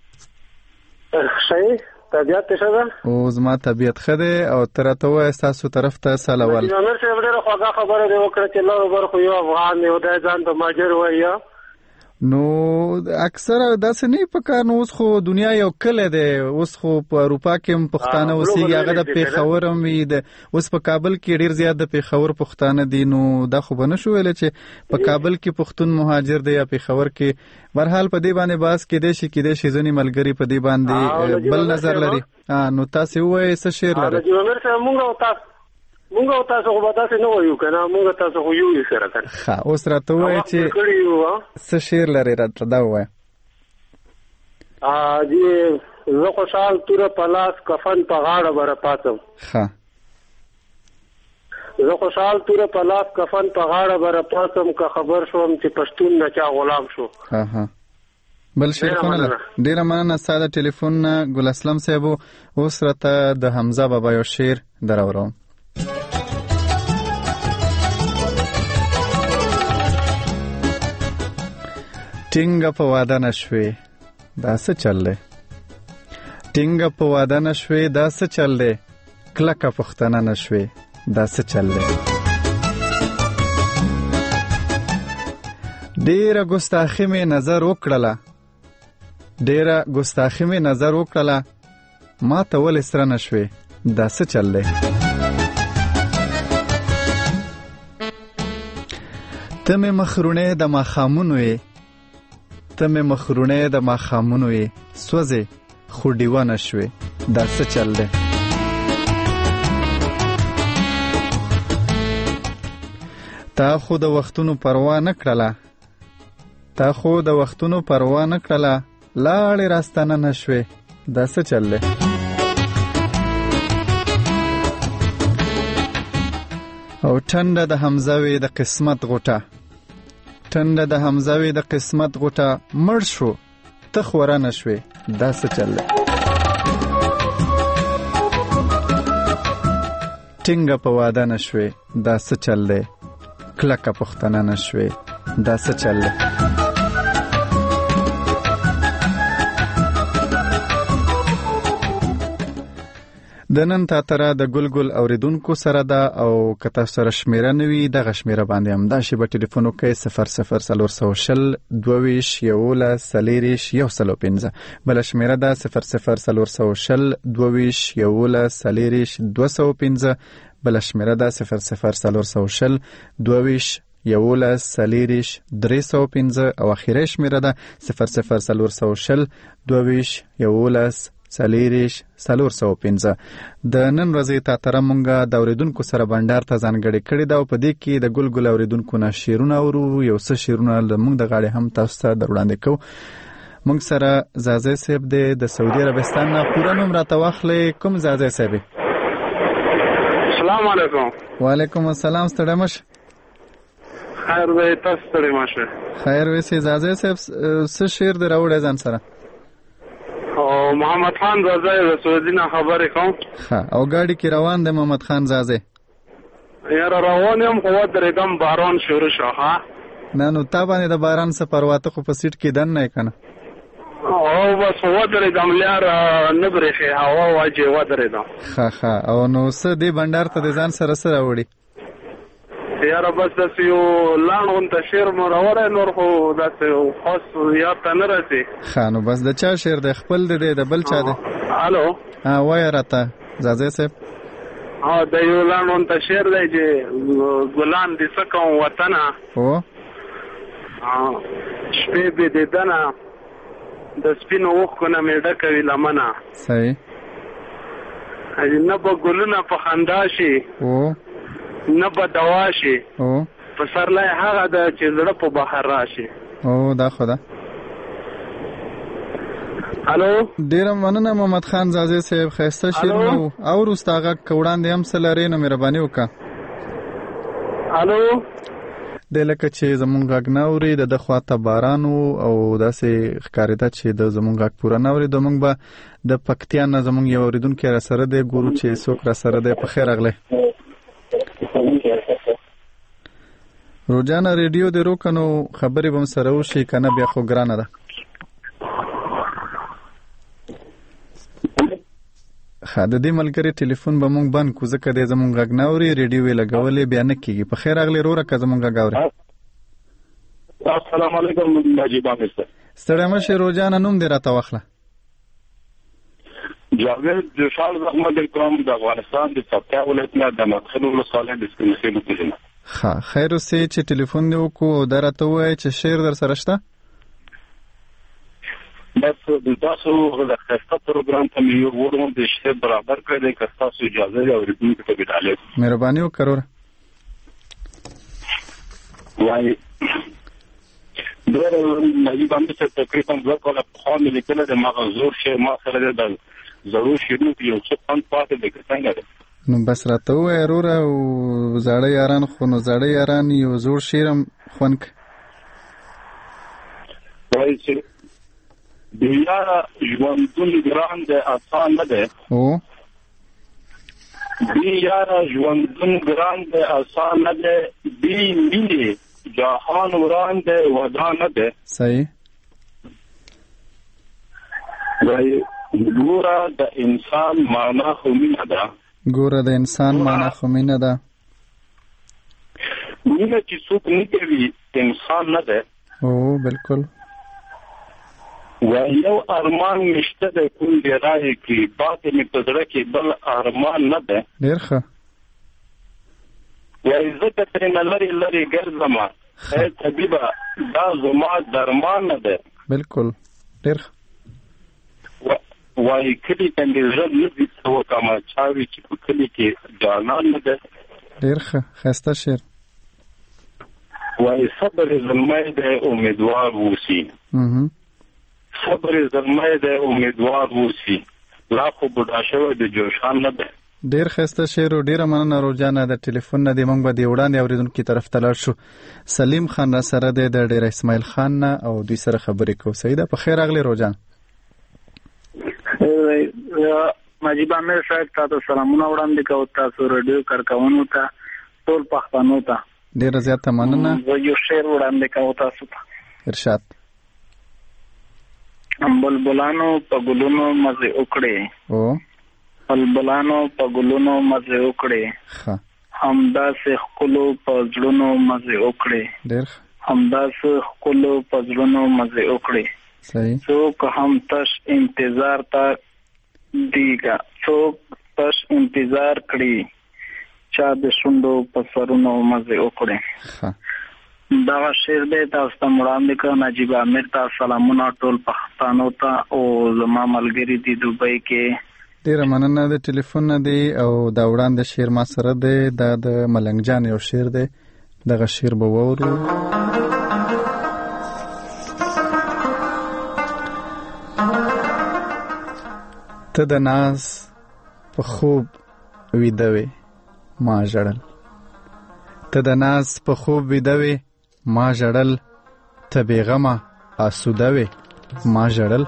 S17: شي طبيعت څه ده
S1: او زما طبيعت خده او ترته وای تاسو طرف ته سلام
S17: نجیب امیر صاحب ډېر خوږه خبره دی وکړه چې الله برخو یو افغان دی او د ځان د ماجر وایي
S1: نو اکثر داسې نه پکار نو اوس خو دنیا یو کله ده اوس خو په اروپا کې پښتانه اوسېږي هغه د پیښور هم د اوس په کابل کې ډیر زیات د پیښور پښتانه دي نو دا خو بنه شو ویل چې په کابل کې پښتون مهاجر دی یا پیښور کې برحال په دې باندې باس کې دي چې ځنی ملګری په دې باندې بل نظر لري نو تاسو وایي څه شعر لري
S17: مونږ تاسو خو تاسو نه وایو کنه مونږ تاسو خو یو سره کنه
S1: ها اوس راته وایي چې څه شعر لري راته دا وایي
S17: دې زه خوشحال تور پلاس کفن په غاړه بر پاتم
S1: ها
S17: زه خوشحال تور پلاس کفن په غاړه بر پاتم که خبر شوم چې پښتون نه چا غلام شو
S1: ها بل شیرونه ډیره مننه ساده ټلیفون ګل اسلام صاحب اوس راته د حمزه بابا یو شعر دراوړم ټینګه په واده نشوي دا څه چل دی ټینګه په واده نشوي دا څه چل دی کلکه پښتنه نشوي دا څه چل دی ډیره ګستاخی می نظر وکړله ما ته ول سره نشوي دا څه چل دی ته مې مخرونه د مخامونو یې سوځې خو ډیوه نشوې دا څه چل دی تا خو د وختونو پروا نه کړله لاړې راستانه نشوې دا څه چل دی او ټنډه د حمزه د قسمت غوټه، ټنډه د حمزه د قسمت غوټه، مړ شو ته خورا نشوې، دا څه چل دی؟ ټینګه په واده نشوې، دا څه چل دی؟ کلکه پښتنه نشوې، دا څه چل دی؟ د نن تاتره د ګلګل اوریدونکو سره ده، او که تاسو سره شمیره نه وي دغه شمیره باندې همداسې به ټلیفون وکړئ 0040 22 11 40 105. بله شمیره ده 0040 22 11 40 205. بله شمیره ده 0040 22 11 40 305. او اخیری شمیره ده 0040 22 11 40 د نن ورځې تاتره مونږه د اوریدونکو سره بندر ته ځانګړې کړې ده، او په دې کې د ګلګل اوریدونکو نه شعرونه اورو، یو څه شعرونه مونږ د غاړې هم تاسو ته در وړاندې کوو. مونږ سره زازی صاحب دی د سعودي عربستان نه. پوره نوم راته واخلئ. کوم زازی صاحب؟
S18: السلام علیکم.
S1: وعلیکم السلام. ستړی مشه.
S18: خیر دی، تاسو ستړی مشه.
S1: خیر ویسې. زازی صاحب څه شعر دی راوړی ځان سره؟
S18: محمد خان زازی د سعودي نه خبرې کوم.
S1: ښه، او ګاډي کې روان دی محمد خان زازی؟
S18: یاره روان یم، خو ودرېدم باران شروع شو. ها
S1: نه نو تا باندې د باران څه پروا، ته خو په سیټ کې دن نه یې که نه؟
S18: او بس ودرېدم لیاره نه برېښې هوا واجې ودرېدم.
S1: ښه او نو څه دې بنډار ته د ځان سره څه راوړي؟
S18: یاره بس داسې یو لاڼ غونته شعر مو راوړی، نور خو داسې خاص یاد ته نه راځي.
S1: ښه نو بس د چا شعر دی؟ خپل دی د بل چا دی؟
S18: الو
S1: وایه راته زازی صاحب.
S18: د یو لاڼ غونته شعر دی چې ګلان دې څه کوم وطنه، شپې بې دیدنه، د سپینو اوښکو نه مې ډکوي لمنه.
S1: صحیح.
S18: نه به ګلونه په خندا شي، نه به دوا شي، پسرلی هغه ده چې زړه په بهر راشي.
S1: دا خو ده.
S18: الو
S1: ډیره مننه محمد خان زازی صاحب، ښایسته شعر نو او وروسته هغه که وړاندې هم څه لرې نو مهرباني وکړه.
S18: الو
S1: دی لکه چې زمونږ غږ نه اوري، د ده خواته باران و او داسې ښکارېده چې د زمونږ غږ پوره نه اوري. موږ به د پکتیا نه زمونږ یو اورېدونکی را سره دی، ګورو چې څوک را سره دی. په خیر راغلی. روجانه ریډیو دې روکه نو خبرې به م سره وشي، که نه بیا خو ګرانه ده. ښه، د دې ملګري ټلیفون به مونږ بند کړو ځکه دی زمونږ غږ نه اوري، ریډیو یې لګولې بیا نه کېږي. په خیر راغلی وروره، که زمونږ غږ اوري.
S19: السلام علیکم نجیب عامر صاحب.
S1: ستړی مه شې روجانه، نوم دې راته واخله.
S19: جاوید جوشال احمد اکرام د افغانستان د پکتیا ولایت نه د مدخل ولسوالۍ د سپینسي مکلمه.
S1: ښه، خیر اوسې چې ټلیفون دې وکړو او دا راته ووایه چې شعر در سره شته؟
S19: بس د تاسو د ښایسته پروګرام ته مې یو وړم د شعر برابر کړی دی، که ستاسو اجازه وي اورېدونکو ته ډالۍ.
S1: مهرباني وکړه وروره.
S19: وایي ډېر نجیب عامر صاحب تقریبا 2 کاله پخوا مې لیکلی دی، مغه زوړ شعر ما سره دی، د زړو شعرونو کې یو څه خوند پاتې دی، که څنګه دی؟
S1: نو بس راته ووایه وروره. او زاړه یاران خو نو زاړه یاران، یو زوړ شعر هم خوند کړه.
S19: وایي چې د یاره ژوندون ګران دی اسان نه دی، د یاره ژوندون ګران دی اسان نه دی، بې مینې جهان وران دی ودان نه دی.
S1: صحیح.
S19: وایي ګوره د انسان معنا خو مینه ده،
S1: ګوره د انسان معنا خو مینه ده.
S19: مینه چې څوک نه کوي انسان نه ده.
S1: بالکل.
S19: و یو ارمان مشته ده کوم دی رای کړي، پاتې مې په زړه کې بل ارمان نه ده.
S1: ډېر ښه.
S19: وایي زه که ترېنه لرې لرې ګرځم، ای طبیبه دا زما درمان نه ده.
S1: بالکل ډېر ښه.
S19: وایي کلي ته مې زړه نه دي څه وکړمه، چا وي چې په کلي کې جانان نه ده.
S1: ډېر ښه، ښایسته شعر.
S19: وایي صبر زلمی دی امیدوار اوسي، صبر زلمی دی امیدوار اوسي، لا خو بوډا شوی د جوشان نه ده.
S1: ډیر ښایسته شعر او ډیره مننه روجانه. د ټلیفون نه د موږ به د وړاندې اوریدونکو طرف ته لاړ شو. سلیم خان را سره دی د ډیر اسماعیل خان نه او دوی سره خبرې کوو. سیده په خیر راغلی روجان.
S8: نجیب عامر صاحب تاسو سلامونه وړاندې کوم، تاسو رادیو کارکونکو ته ټول پښتنو ته
S1: ډیره زیاته مننه.
S8: زه یو شعر وړاندې کوم تاسو ته.
S1: ارشاد.
S8: بلبلانو په ګلونو مزه وکړي،
S1: او
S8: بلبلانو په ګلونو مزه وکړي، همداسې خپلو په زړونو مزه وکړي،
S1: ډېر
S8: همداسې خپلو په زړونو مزه وکړي.
S1: صحیح.
S8: څوک هم تش انتظار ته دیګا، څوک تش انتظار کړي، چا د شونډو په سرونو مزه وکړي. دا شعر دی تاسو ته وړاندې کوم. نجیب عامر ته سلامونه ټول پښتنو ته او زما ملګری دی دوبۍ کې.
S1: ډیره مننه د ټلیفون نه دی او دا وړاندې شعر ما سره دی. دا د ملنګ جان یو شعر دی. دغه شعر به وورو. ته د ناز په خوب ویده وې ما ژړل، ته د ناز په خوب ویده وې ما ژړل، ته بېغمه آسوده وې ما ژړل.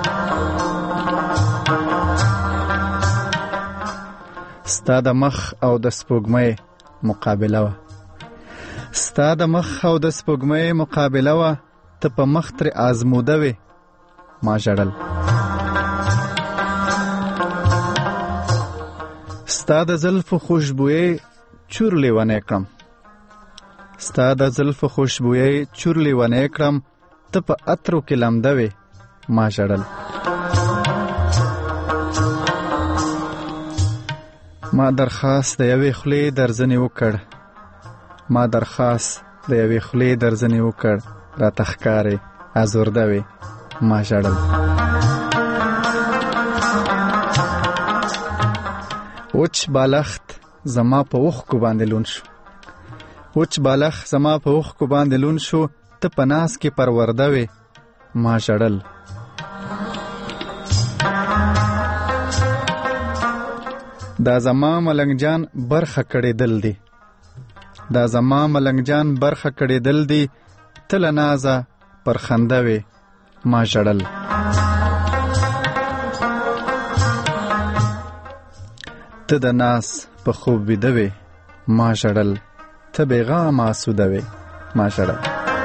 S1: ستا د مخ او د سپوږمۍ مقابله وه، ستا د مخ او د سپوږمۍ مقابله وه، ته په مخ ترې آزموده وې ما ژړل. ستا د زلفو خوشبویۍ چور لیونی کړم، ستا د زلفو خوشبویۍ چور لیونی کړم، ته په عطرو کې لمده وې ما ژړل. ما درخواست د یوې خولې درځنې وکړ، ما درخواست د یوې خولې درځنې وکړ، راته ښکارې ازورده وې ما ژړل. وچ بالښت زما په اوښکو باندې لون شو، وچ بالښت زما په اوښکو باندې لون شو، ته په ناز کې پرورده وې ما ژړل. دا زما ملنګ جان برخه کړېدل دی، دا زما ملنګ جان برخه کړېدل دی، ته له نازه پر خنده وې ما ژړل. ته د ناز په خوب ویده وې ما ژړل، ته بېغمه آسوده وې ما ژړل.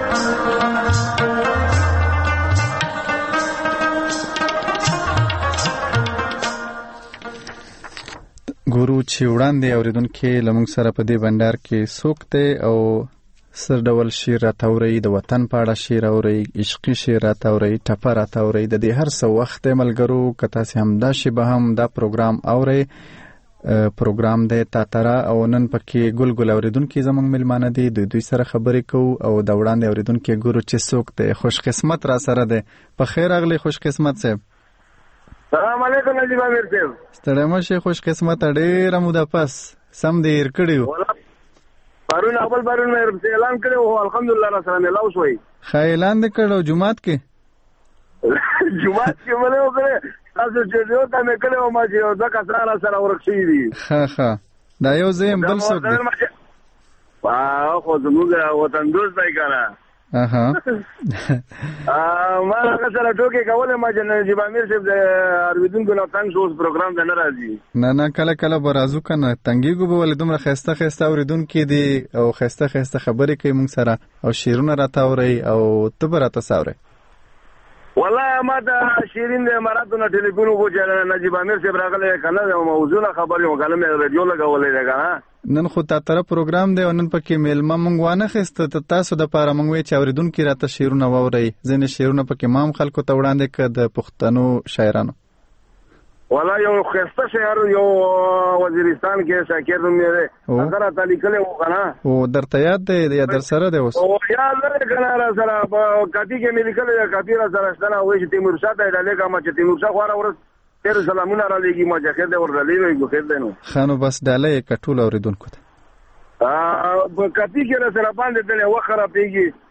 S1: ګورو چې وړاندې اورېدونکي له موږ سره په دې بنډار کې څوک دی او څه ډول شعر راته اورئ، د وطن په اړه شعر اورئ، عشقي شعر راته اورئ، ټپه راته اورئ، د دې هر څه وخت دی ملګرو. که تاسې همدا شیبه هم دا پروګرام اورئ، پروګرام دی تاتره او نن پکې ګل ګل اوریدونکي زموږ ملمانه دي، دوی سره خبرې کوو او د وړاندې اوریدونکي ګورو چې څوک دی. خوش قسمت را سره دی. په خیر راغلی خوش قسمت صاحب.
S15: سلام علیکم نجیب عامر صاحب.
S1: ستړی مه شئ خوش قسمت، ډېره موده پس سم دې هېر کړي وو.
S15: پرون اول پرون مې اعلان کړی وو، الحمدلله را سره ملاو شوی.
S1: ښه اعلان دې کړی و جومات کې؟
S15: جومات کې مې وکړی، تاسو چې دیو ته مې کړی وو ما چې یو ځکه سره را سره ورک شوي دي.
S1: ښه دا یو ځای بل څوک دی؟
S15: خو زموږ وطن دوست دی که نه. ما هغه سره ټوکې کولې ما چې نجیب عامر صاحب د اورېدونکو نه تنګ شو، اوس پروګرام ته نه راځي.
S1: نه کله کله به راځو که نه، تنګېږو به ولې دومره ښایسته ښایسته اورېدونکي دي او ښایسته ښایسته خبرې کوي موږ سره او شعرونه راته اورئ او ته به راته څه اورئ؟
S15: والله ما ته شیرین د اماراتو نه ټلیفون وکړو چې نجیب عامر صاحب راغلی که نه، یو موضوع نه خبرې وم، که نه مې رادیو لګولی دی که نه.
S1: نن خو تاتره پروګرام دی او نن پکې میلمه موږ وانه خیسته، تاسو دپاره موږ وایو چې اورېدونکي راته شعرونه واورئ، ځینې شعرونه پکې ما هم خلکو ته وړاندې کړه د پښتنو شاعرانو.
S15: والله یو ښایسته شاعر یو وزیرستان کې شاکر نوم یې دی، هغه راته لیکلی و که نه.
S1: او درته یاد دی یا در سره دی اوس؟
S15: یاد لرې که نه را سره په کاپي کې مې لیکلی دی، کاپي را سره شته نه، وایي چې تیمورشاه ته یې ډالېږم چې تیمورشاه خو هره ورځ تېر سلامونه را لېږي، ما چې خیر دی ور ډالې وایي خیر دی. نو
S1: ښه نو بس ډاله یې که ټولو اورېدونکو ته
S15: په کاپي کې را سره باندې تللی وخت خرابېږي،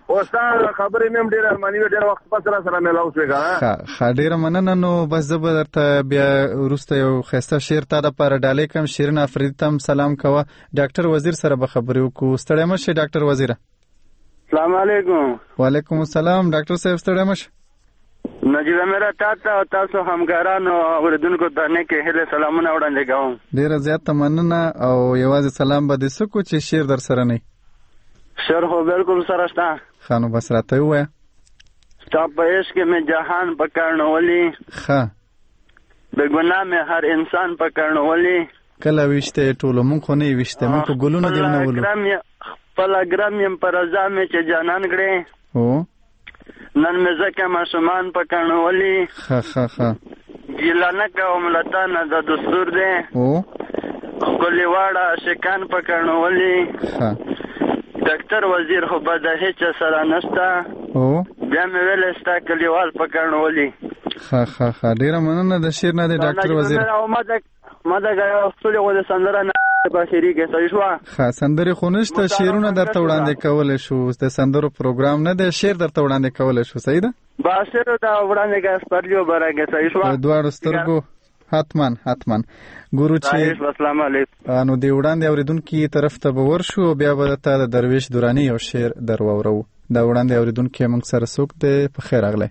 S15: اوسه خبرې مې ډېر ارماني ډېر وخت پس را سره ملاو شوې
S1: ښه ډېره مننه. نو بس زه به درته بیا وروسته یو ښایسته شعر تا دپاره ډالۍ کړم. شیرین افریدي ته هم سلام کوه. ډاکټر وزیر سره به خبرې وکړو. ستړی مه شئ ډاکټر وزیره.
S14: السلام علیکم.
S1: وعلیکم السلام ډاکټر صاحب ستړی مه شئ.
S14: نجیب میرا تاسو او تاسو همکارانو اوریدونکو ته نیک هیله سلامونه وړاندې کوم.
S1: ډېره زیاته مننه. او یوازې سلام به دې څه کو چې شعر در سره نه
S14: شعر خو بالکل سره شته.
S1: خانو بس راته ووایه.
S14: ستا په عشق کې مې جهان پکړنولي،
S1: ښه
S14: بې ګناه مې هر انسان پکړنولي.
S1: کله ویشته ټولو مونږ خو نه یې ویشته، مونږ خو ګلونه دې ونولو.
S14: خپل ګرم یم په رضا مې چې جانان کړې، نن مې ځکه ماشومان پکړنولي.
S1: ښه
S14: ګیلانه کوم له تا نه د دستور دی، ښکلې واړه عاشقان پکړنولي. ډاکټر وزیر خو به د هېچ سره نشته، بیا مې ویلې ستا کلیوال پکړنولي.
S1: ښه ډېره مننه د شعر نه دی ډاکټر وزیر.
S14: ما د خپلې غوندې سندره نه په شعري کې صحیح شوه.
S1: ښه سندرې خو نشته، شعرونه درته وړاندې کولی شو. د سندرو پروګرام نه دی، شعر درته وړاندې کولی شو. صحیح ده؟
S14: شعر ته وړاندې کړه سپرلیو برګې صحیح شوه.
S1: په دواړو سترګو حتما ګورو چې
S14: السلام علیکم.
S1: نو د وړاندې اورېدونکي طرف ته به ورشو، بیا به درته د درویش دراني یو شعر در واورو. دا وړاندې اورېدونکي موږ سره څوک دی؟ په خیر راغلی.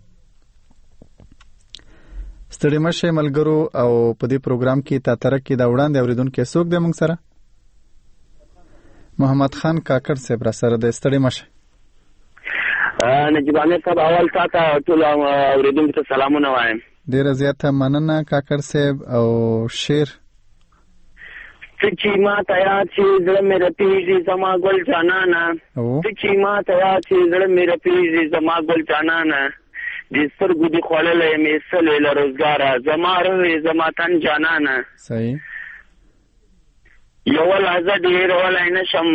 S1: ستړي مه شئ ملګرو. او په دې پروګرام کې تاتره کې دا وړاندې اورېدونکي څوک دی موږ سره؟ محمد خان کاکړ صاحب را سره دی. ستړي مه شئ.
S20: نجیب امیر صاحب اول تاته ټول اورېدونکو ته سلامونه وایم.
S1: ډېره زیاته مننه کاکړ صاحب. او شعر
S20: چې ما ته یاد چې زړه مې رپېږي زما ګل جانانه، چې ما ته یاد چې زړه مې رپېږي زما ګل جانانه، د سترګو دې خوړلی مې سلوې له روزګاره، زما روح زما تن جانانه.
S1: صحیح.
S20: یوه لحظه دې هېرولی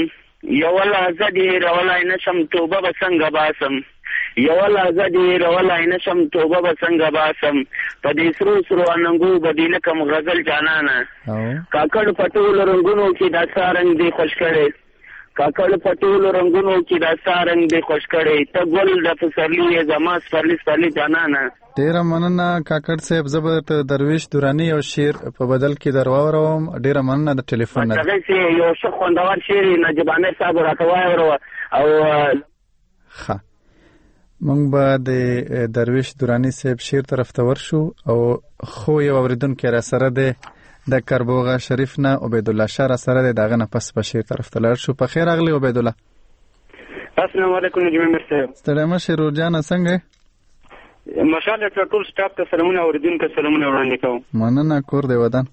S20: نه شم توبه به څنګه باسم، یوه لحظه دې هېرولی نه شم توبه به څنګه باسم، په دې سرو اننګو به دې لکم غزل جانانه. کاکړ په ټولو رنګونو کې دا ستا رنګ دې خوښ کړی، کاکړ په ټولو رنګونو کې دا ستا رنګ دې خوښ کړی، ته ګل د پسرلي یې زما سپرلي جانانه.
S1: ډېره مننه کاکړ صاحب. زه به درته درویش دراني یو شعر په بدل کې در واوروم. ډېره مننه د ټلیفون نه.
S20: دغسې یو ښه خوندور شعر نجیب امیر صاحب راته وایه. او
S1: ښه مونږ به د درویش دراني صاحب شعر طرف ته ورشو. او خو یو اورېدونکی را سره دی د کربوغه شریف نه، عبیدالله شاه را سره دی. د هغه نه پس به شعر طرف ته لاړ شو. په خیر راغلی عبیدالله.
S21: السلام علیکم نجیب امیر صاحب.
S1: ستړی مه شئ روجانه، څنګه یې؟
S21: ماشاءالله ټول سټاف ته سلامونه، اورېدونکو ته سلامونه وړاندې کوم.
S1: مننه. کور دی ودان.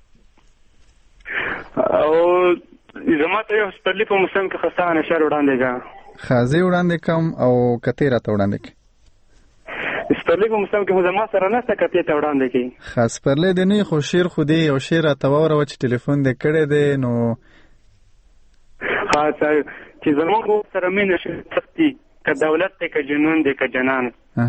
S21: او زما ته یو سپرلي په موسم کې خستانه شعر وړاندې کړه.
S1: خازي وړاندې کوم او کتې راته وړاندې کړي.
S21: سپرلي په موسم کې خو زما سره نشته، کتې ته وړاندې کړي.
S1: ښه سپرلی دی نه خو شعر خو دی. یو شعر راته واوروه چې ټلیفون دې کړی دی. نو
S21: چې زموږ سره مینه شي تختی، که دولت دی که جنون دی که جنان،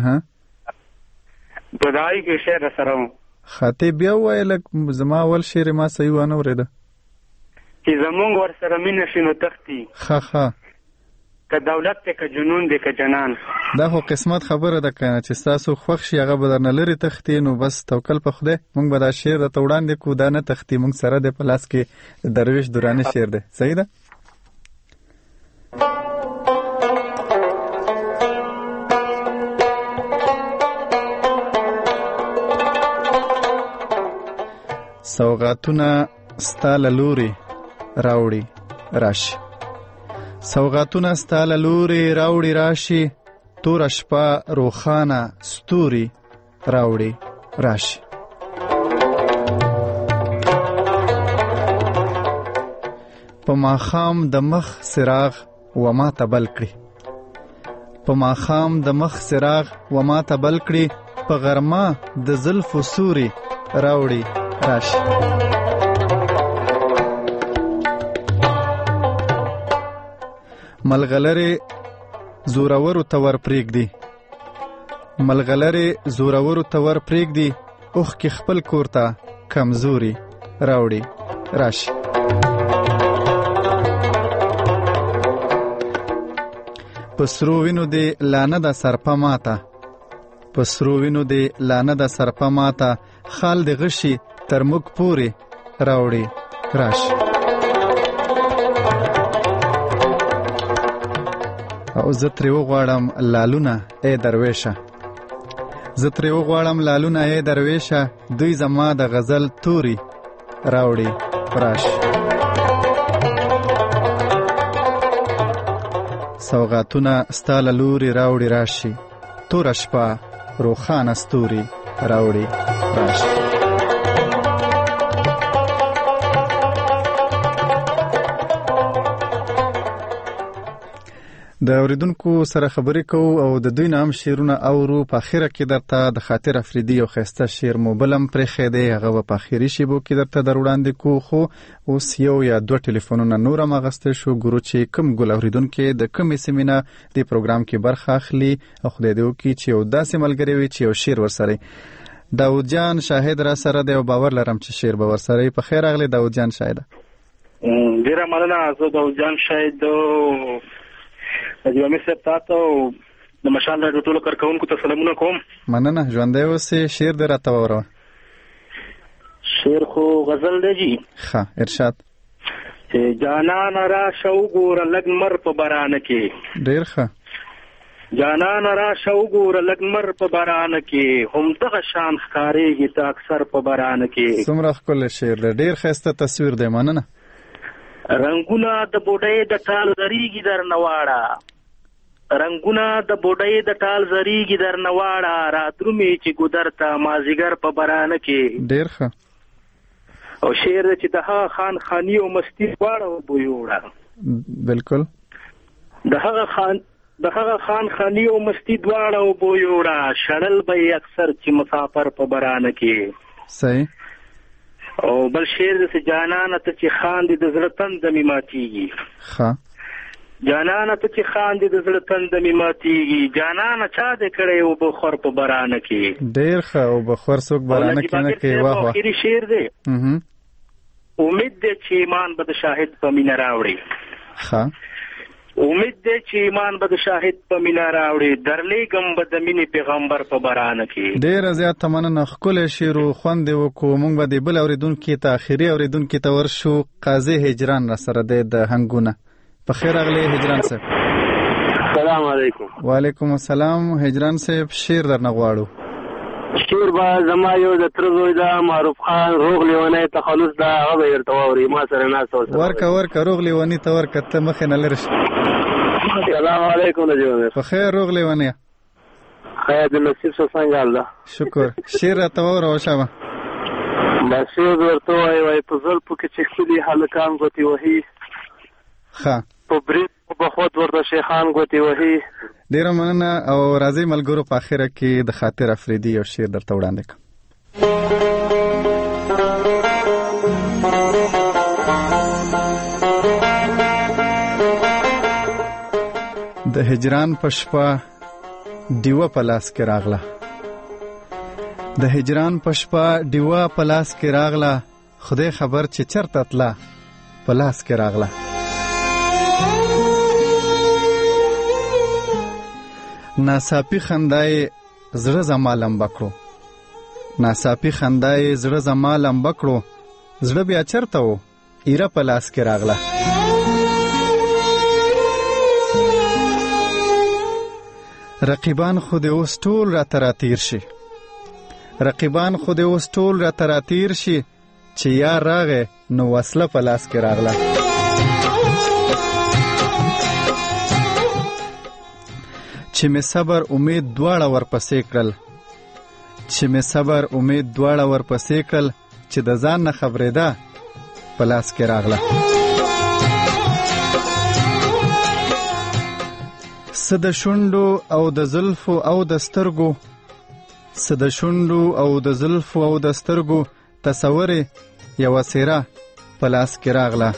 S21: په دای کې شعر سره و.
S1: خاطی بیا وای لک زما اول شعر ما صحیح ونه ورېده
S21: چې زمونږ ور سره مینه شي نو تختی،
S1: ښه
S21: که دولت دی که جنون دی که جنان.
S1: دا خو قسمت خبره ده کنه چې تاسو خوښ شي هغه به درنه لري تختی. نو بس توکل په خدای. مونږ به دا شعر درته وړاندې کړو. دا نه تختی مونږ سره دی په لاس کې. درویش دراني شعر دی. صحیح ده؟ سوغاتونه ستاله لوري راوړي راشي، سوغاتونه ستاله لوري راوړي راشي، تور شپه روخانه ستوري راوړي راشي. په ماښام د مخ څراغ و ما ته بل کړي، په ماښام د مخ څراغ و ما ته بل کړي، په غرمه د زلفو سوري راوړي راشي. ملغلرې زورورو ته ور پرېږدي، ملغلرې زورورو ته ور پرېږدي، اوښ کې خپل کور ته کمزوري راوړي راشي. پسرو وینو دی لانه د سرپه ماته پسرو وینو دی لانه د سرپه ماته خال د غشي تر موږ پورې راوړي راشي او زه ترې وغواړم لالونه ای درویشه زه ترې وغواړم لالونه ای درویشه دوی زما د غزل توري راوړي راشي سوغاتونه ستا له لوري راوړي راشي توره شپه روښانه ستوري راوړي راشي د اوریدونکو سره خبرې کوو او د دوی نام شعرونه اورو. په اخره کې درته د خاطر افریدي یو ښایسته شعر مو بل هم پرېښی دی، هغه به په اخري شیبو کې درته در وړاندې کوو. خو اوس یو یا دوه ټلیفونونه نور هم اخیستی شو. ګورو چې کوم ګل اوریدونکي د کومې سیمې نه دې پروګرام کې برخه اخلي او خدای دې وکړي چې یو داسې ملګری وي چې یو شعر ورسره. داود جان شاهد را سره دی او باور لرم چې شعر به ورسره. په خیر راغلی داود جان شاهد.
S2: ډېره مننه. زه داود جان شاهد دیوامي صاحب تاسو د مشال راډیو ټولو کارکونکو ته سلامونه کوم.
S1: مننه. ژوندی اوسې. شعر دې راته واوروه.
S2: شعر خو غزل دی جی.
S1: ښه ارشاد.
S2: چې جانان راشه وګوره لږ مر په بارانه کې.
S1: ډېر ښه.
S2: جانان راشه وګوره لږ مر په بارانه کې همدغه شان ښکارېږي ته اکثر په بارانه کې.
S1: څومره ښکلی شعر دی. ډېر ښایسته تصویر دی. مننه.
S2: رنگونه د بوډۍ د ټال زریږي در نواړه رنگونه د بوډۍ د ټال زریږي در نواړه راترومې چې ګودر ته مازیګر په بارانه کې.
S1: ډېر ښه.
S2: او شعر چې د هغه خان خاني او مستی دواړه وبویوړه.
S1: بالکل.
S2: د هغه خان خاني او مستی دواړه وبویوړه شړل به اکثر چې مسافر په بارانه کې.
S1: صحیح.
S2: او بل شعر د جانانه ته چې خاندې د زړه تنده مې ماتېږي.
S1: ښه.
S2: جانانه ته چې خاندې د زړه تنده مې ماتېږي جانانه چا دې کړی وبخور په بارانه کې.
S1: ډېر ښه. وبخور څوک بارانه کې نه کوي. واه واه.
S2: اخري شعر دی. امید دی چې ایمان به د شاهد په مینه راوړي.
S1: ښه.
S2: امید دی چې ایمان به د شاهد په مینه راوړي درلیږم به د مینې پیغمبر په بارانه کې.
S1: ډېره زیاته مننه. ښکلی شعر و خوند یې وکړو. موږ به د بل اورېدونکي ته اخري اورېدونکي ته ورشو. قاضي هجران را سره دی د هنګونه. په خیر راغلی هجران صاحب.
S22: سلام علیکم.
S1: وعلیکم السلام. هجران صاحب شعر درنه غواړو.
S22: شعر به زما یو د تره زوی ده معروف خان روغ لیونی تخلص ده هغه به درته واوري. ما سره ناست
S1: ورکه روغ لیوني ته ورکه ته مخې نه لرې شه.
S22: سلام علیکم نجیب.
S1: په خیر روغ لیونی.
S22: خیر د نصیب څه څنګه الله.
S1: شکر. شعر راته واوروه شابه.
S22: بس شعر ورته وایي په زلفو کې چې ښکلي هلکان ګوتې وهي.
S1: ښه.
S22: په برید په خود ورته شیخان ګوتې وهي.
S1: ډېره مننه. او راځئ ملګرو په اخره کې د خاطر افریدي یو شعر درته وړاندې کړم. د هجران په شپه ډیوه په لاس کې راغله. د هجران په شپه ډیوه په لاس کې راغله خدای خبر چې چرته تله په لاس کې راغله. ناڅاپي خندای زړه زما لمبه کړو. ناڅاپي خندای زړه زما لمبه کړو زړه بیا چرته و ایره په لاس کې راغله. رقیبان خو دې اوس ټول راته راتیر شي. رقیبان خو دې اوس ټول راته راتیر شي چې یار راغی نو وسله په لاس کې راغله. چې مې صبر امید دواړه ورپسې کړل. چې مې صبر امید دواړه ورپسې کړل چې د ځان نه خبرېده په لاس کې راغله. څه د شونډو او د زلفو او د سترګو څه د شونډو او د زلفو او د سترګو تصور یوه څېره په لاس کې راغله.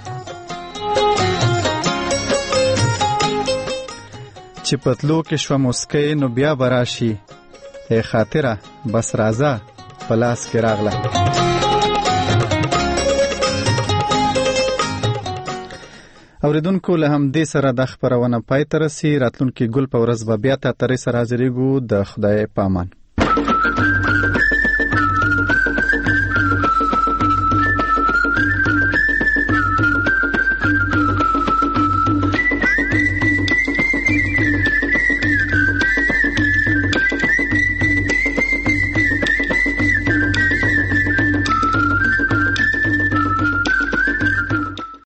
S1: چې پتلو کې شوه مسکی نو بیا به راشي ای خاطره بس راځه په لاس کې راغله. اوریدونکو له همدې سره د خبرونه پای ته رسي. راتلونکي ګل په ورځ به بیا تاسو سره حاضرېږو. د خدای په امان.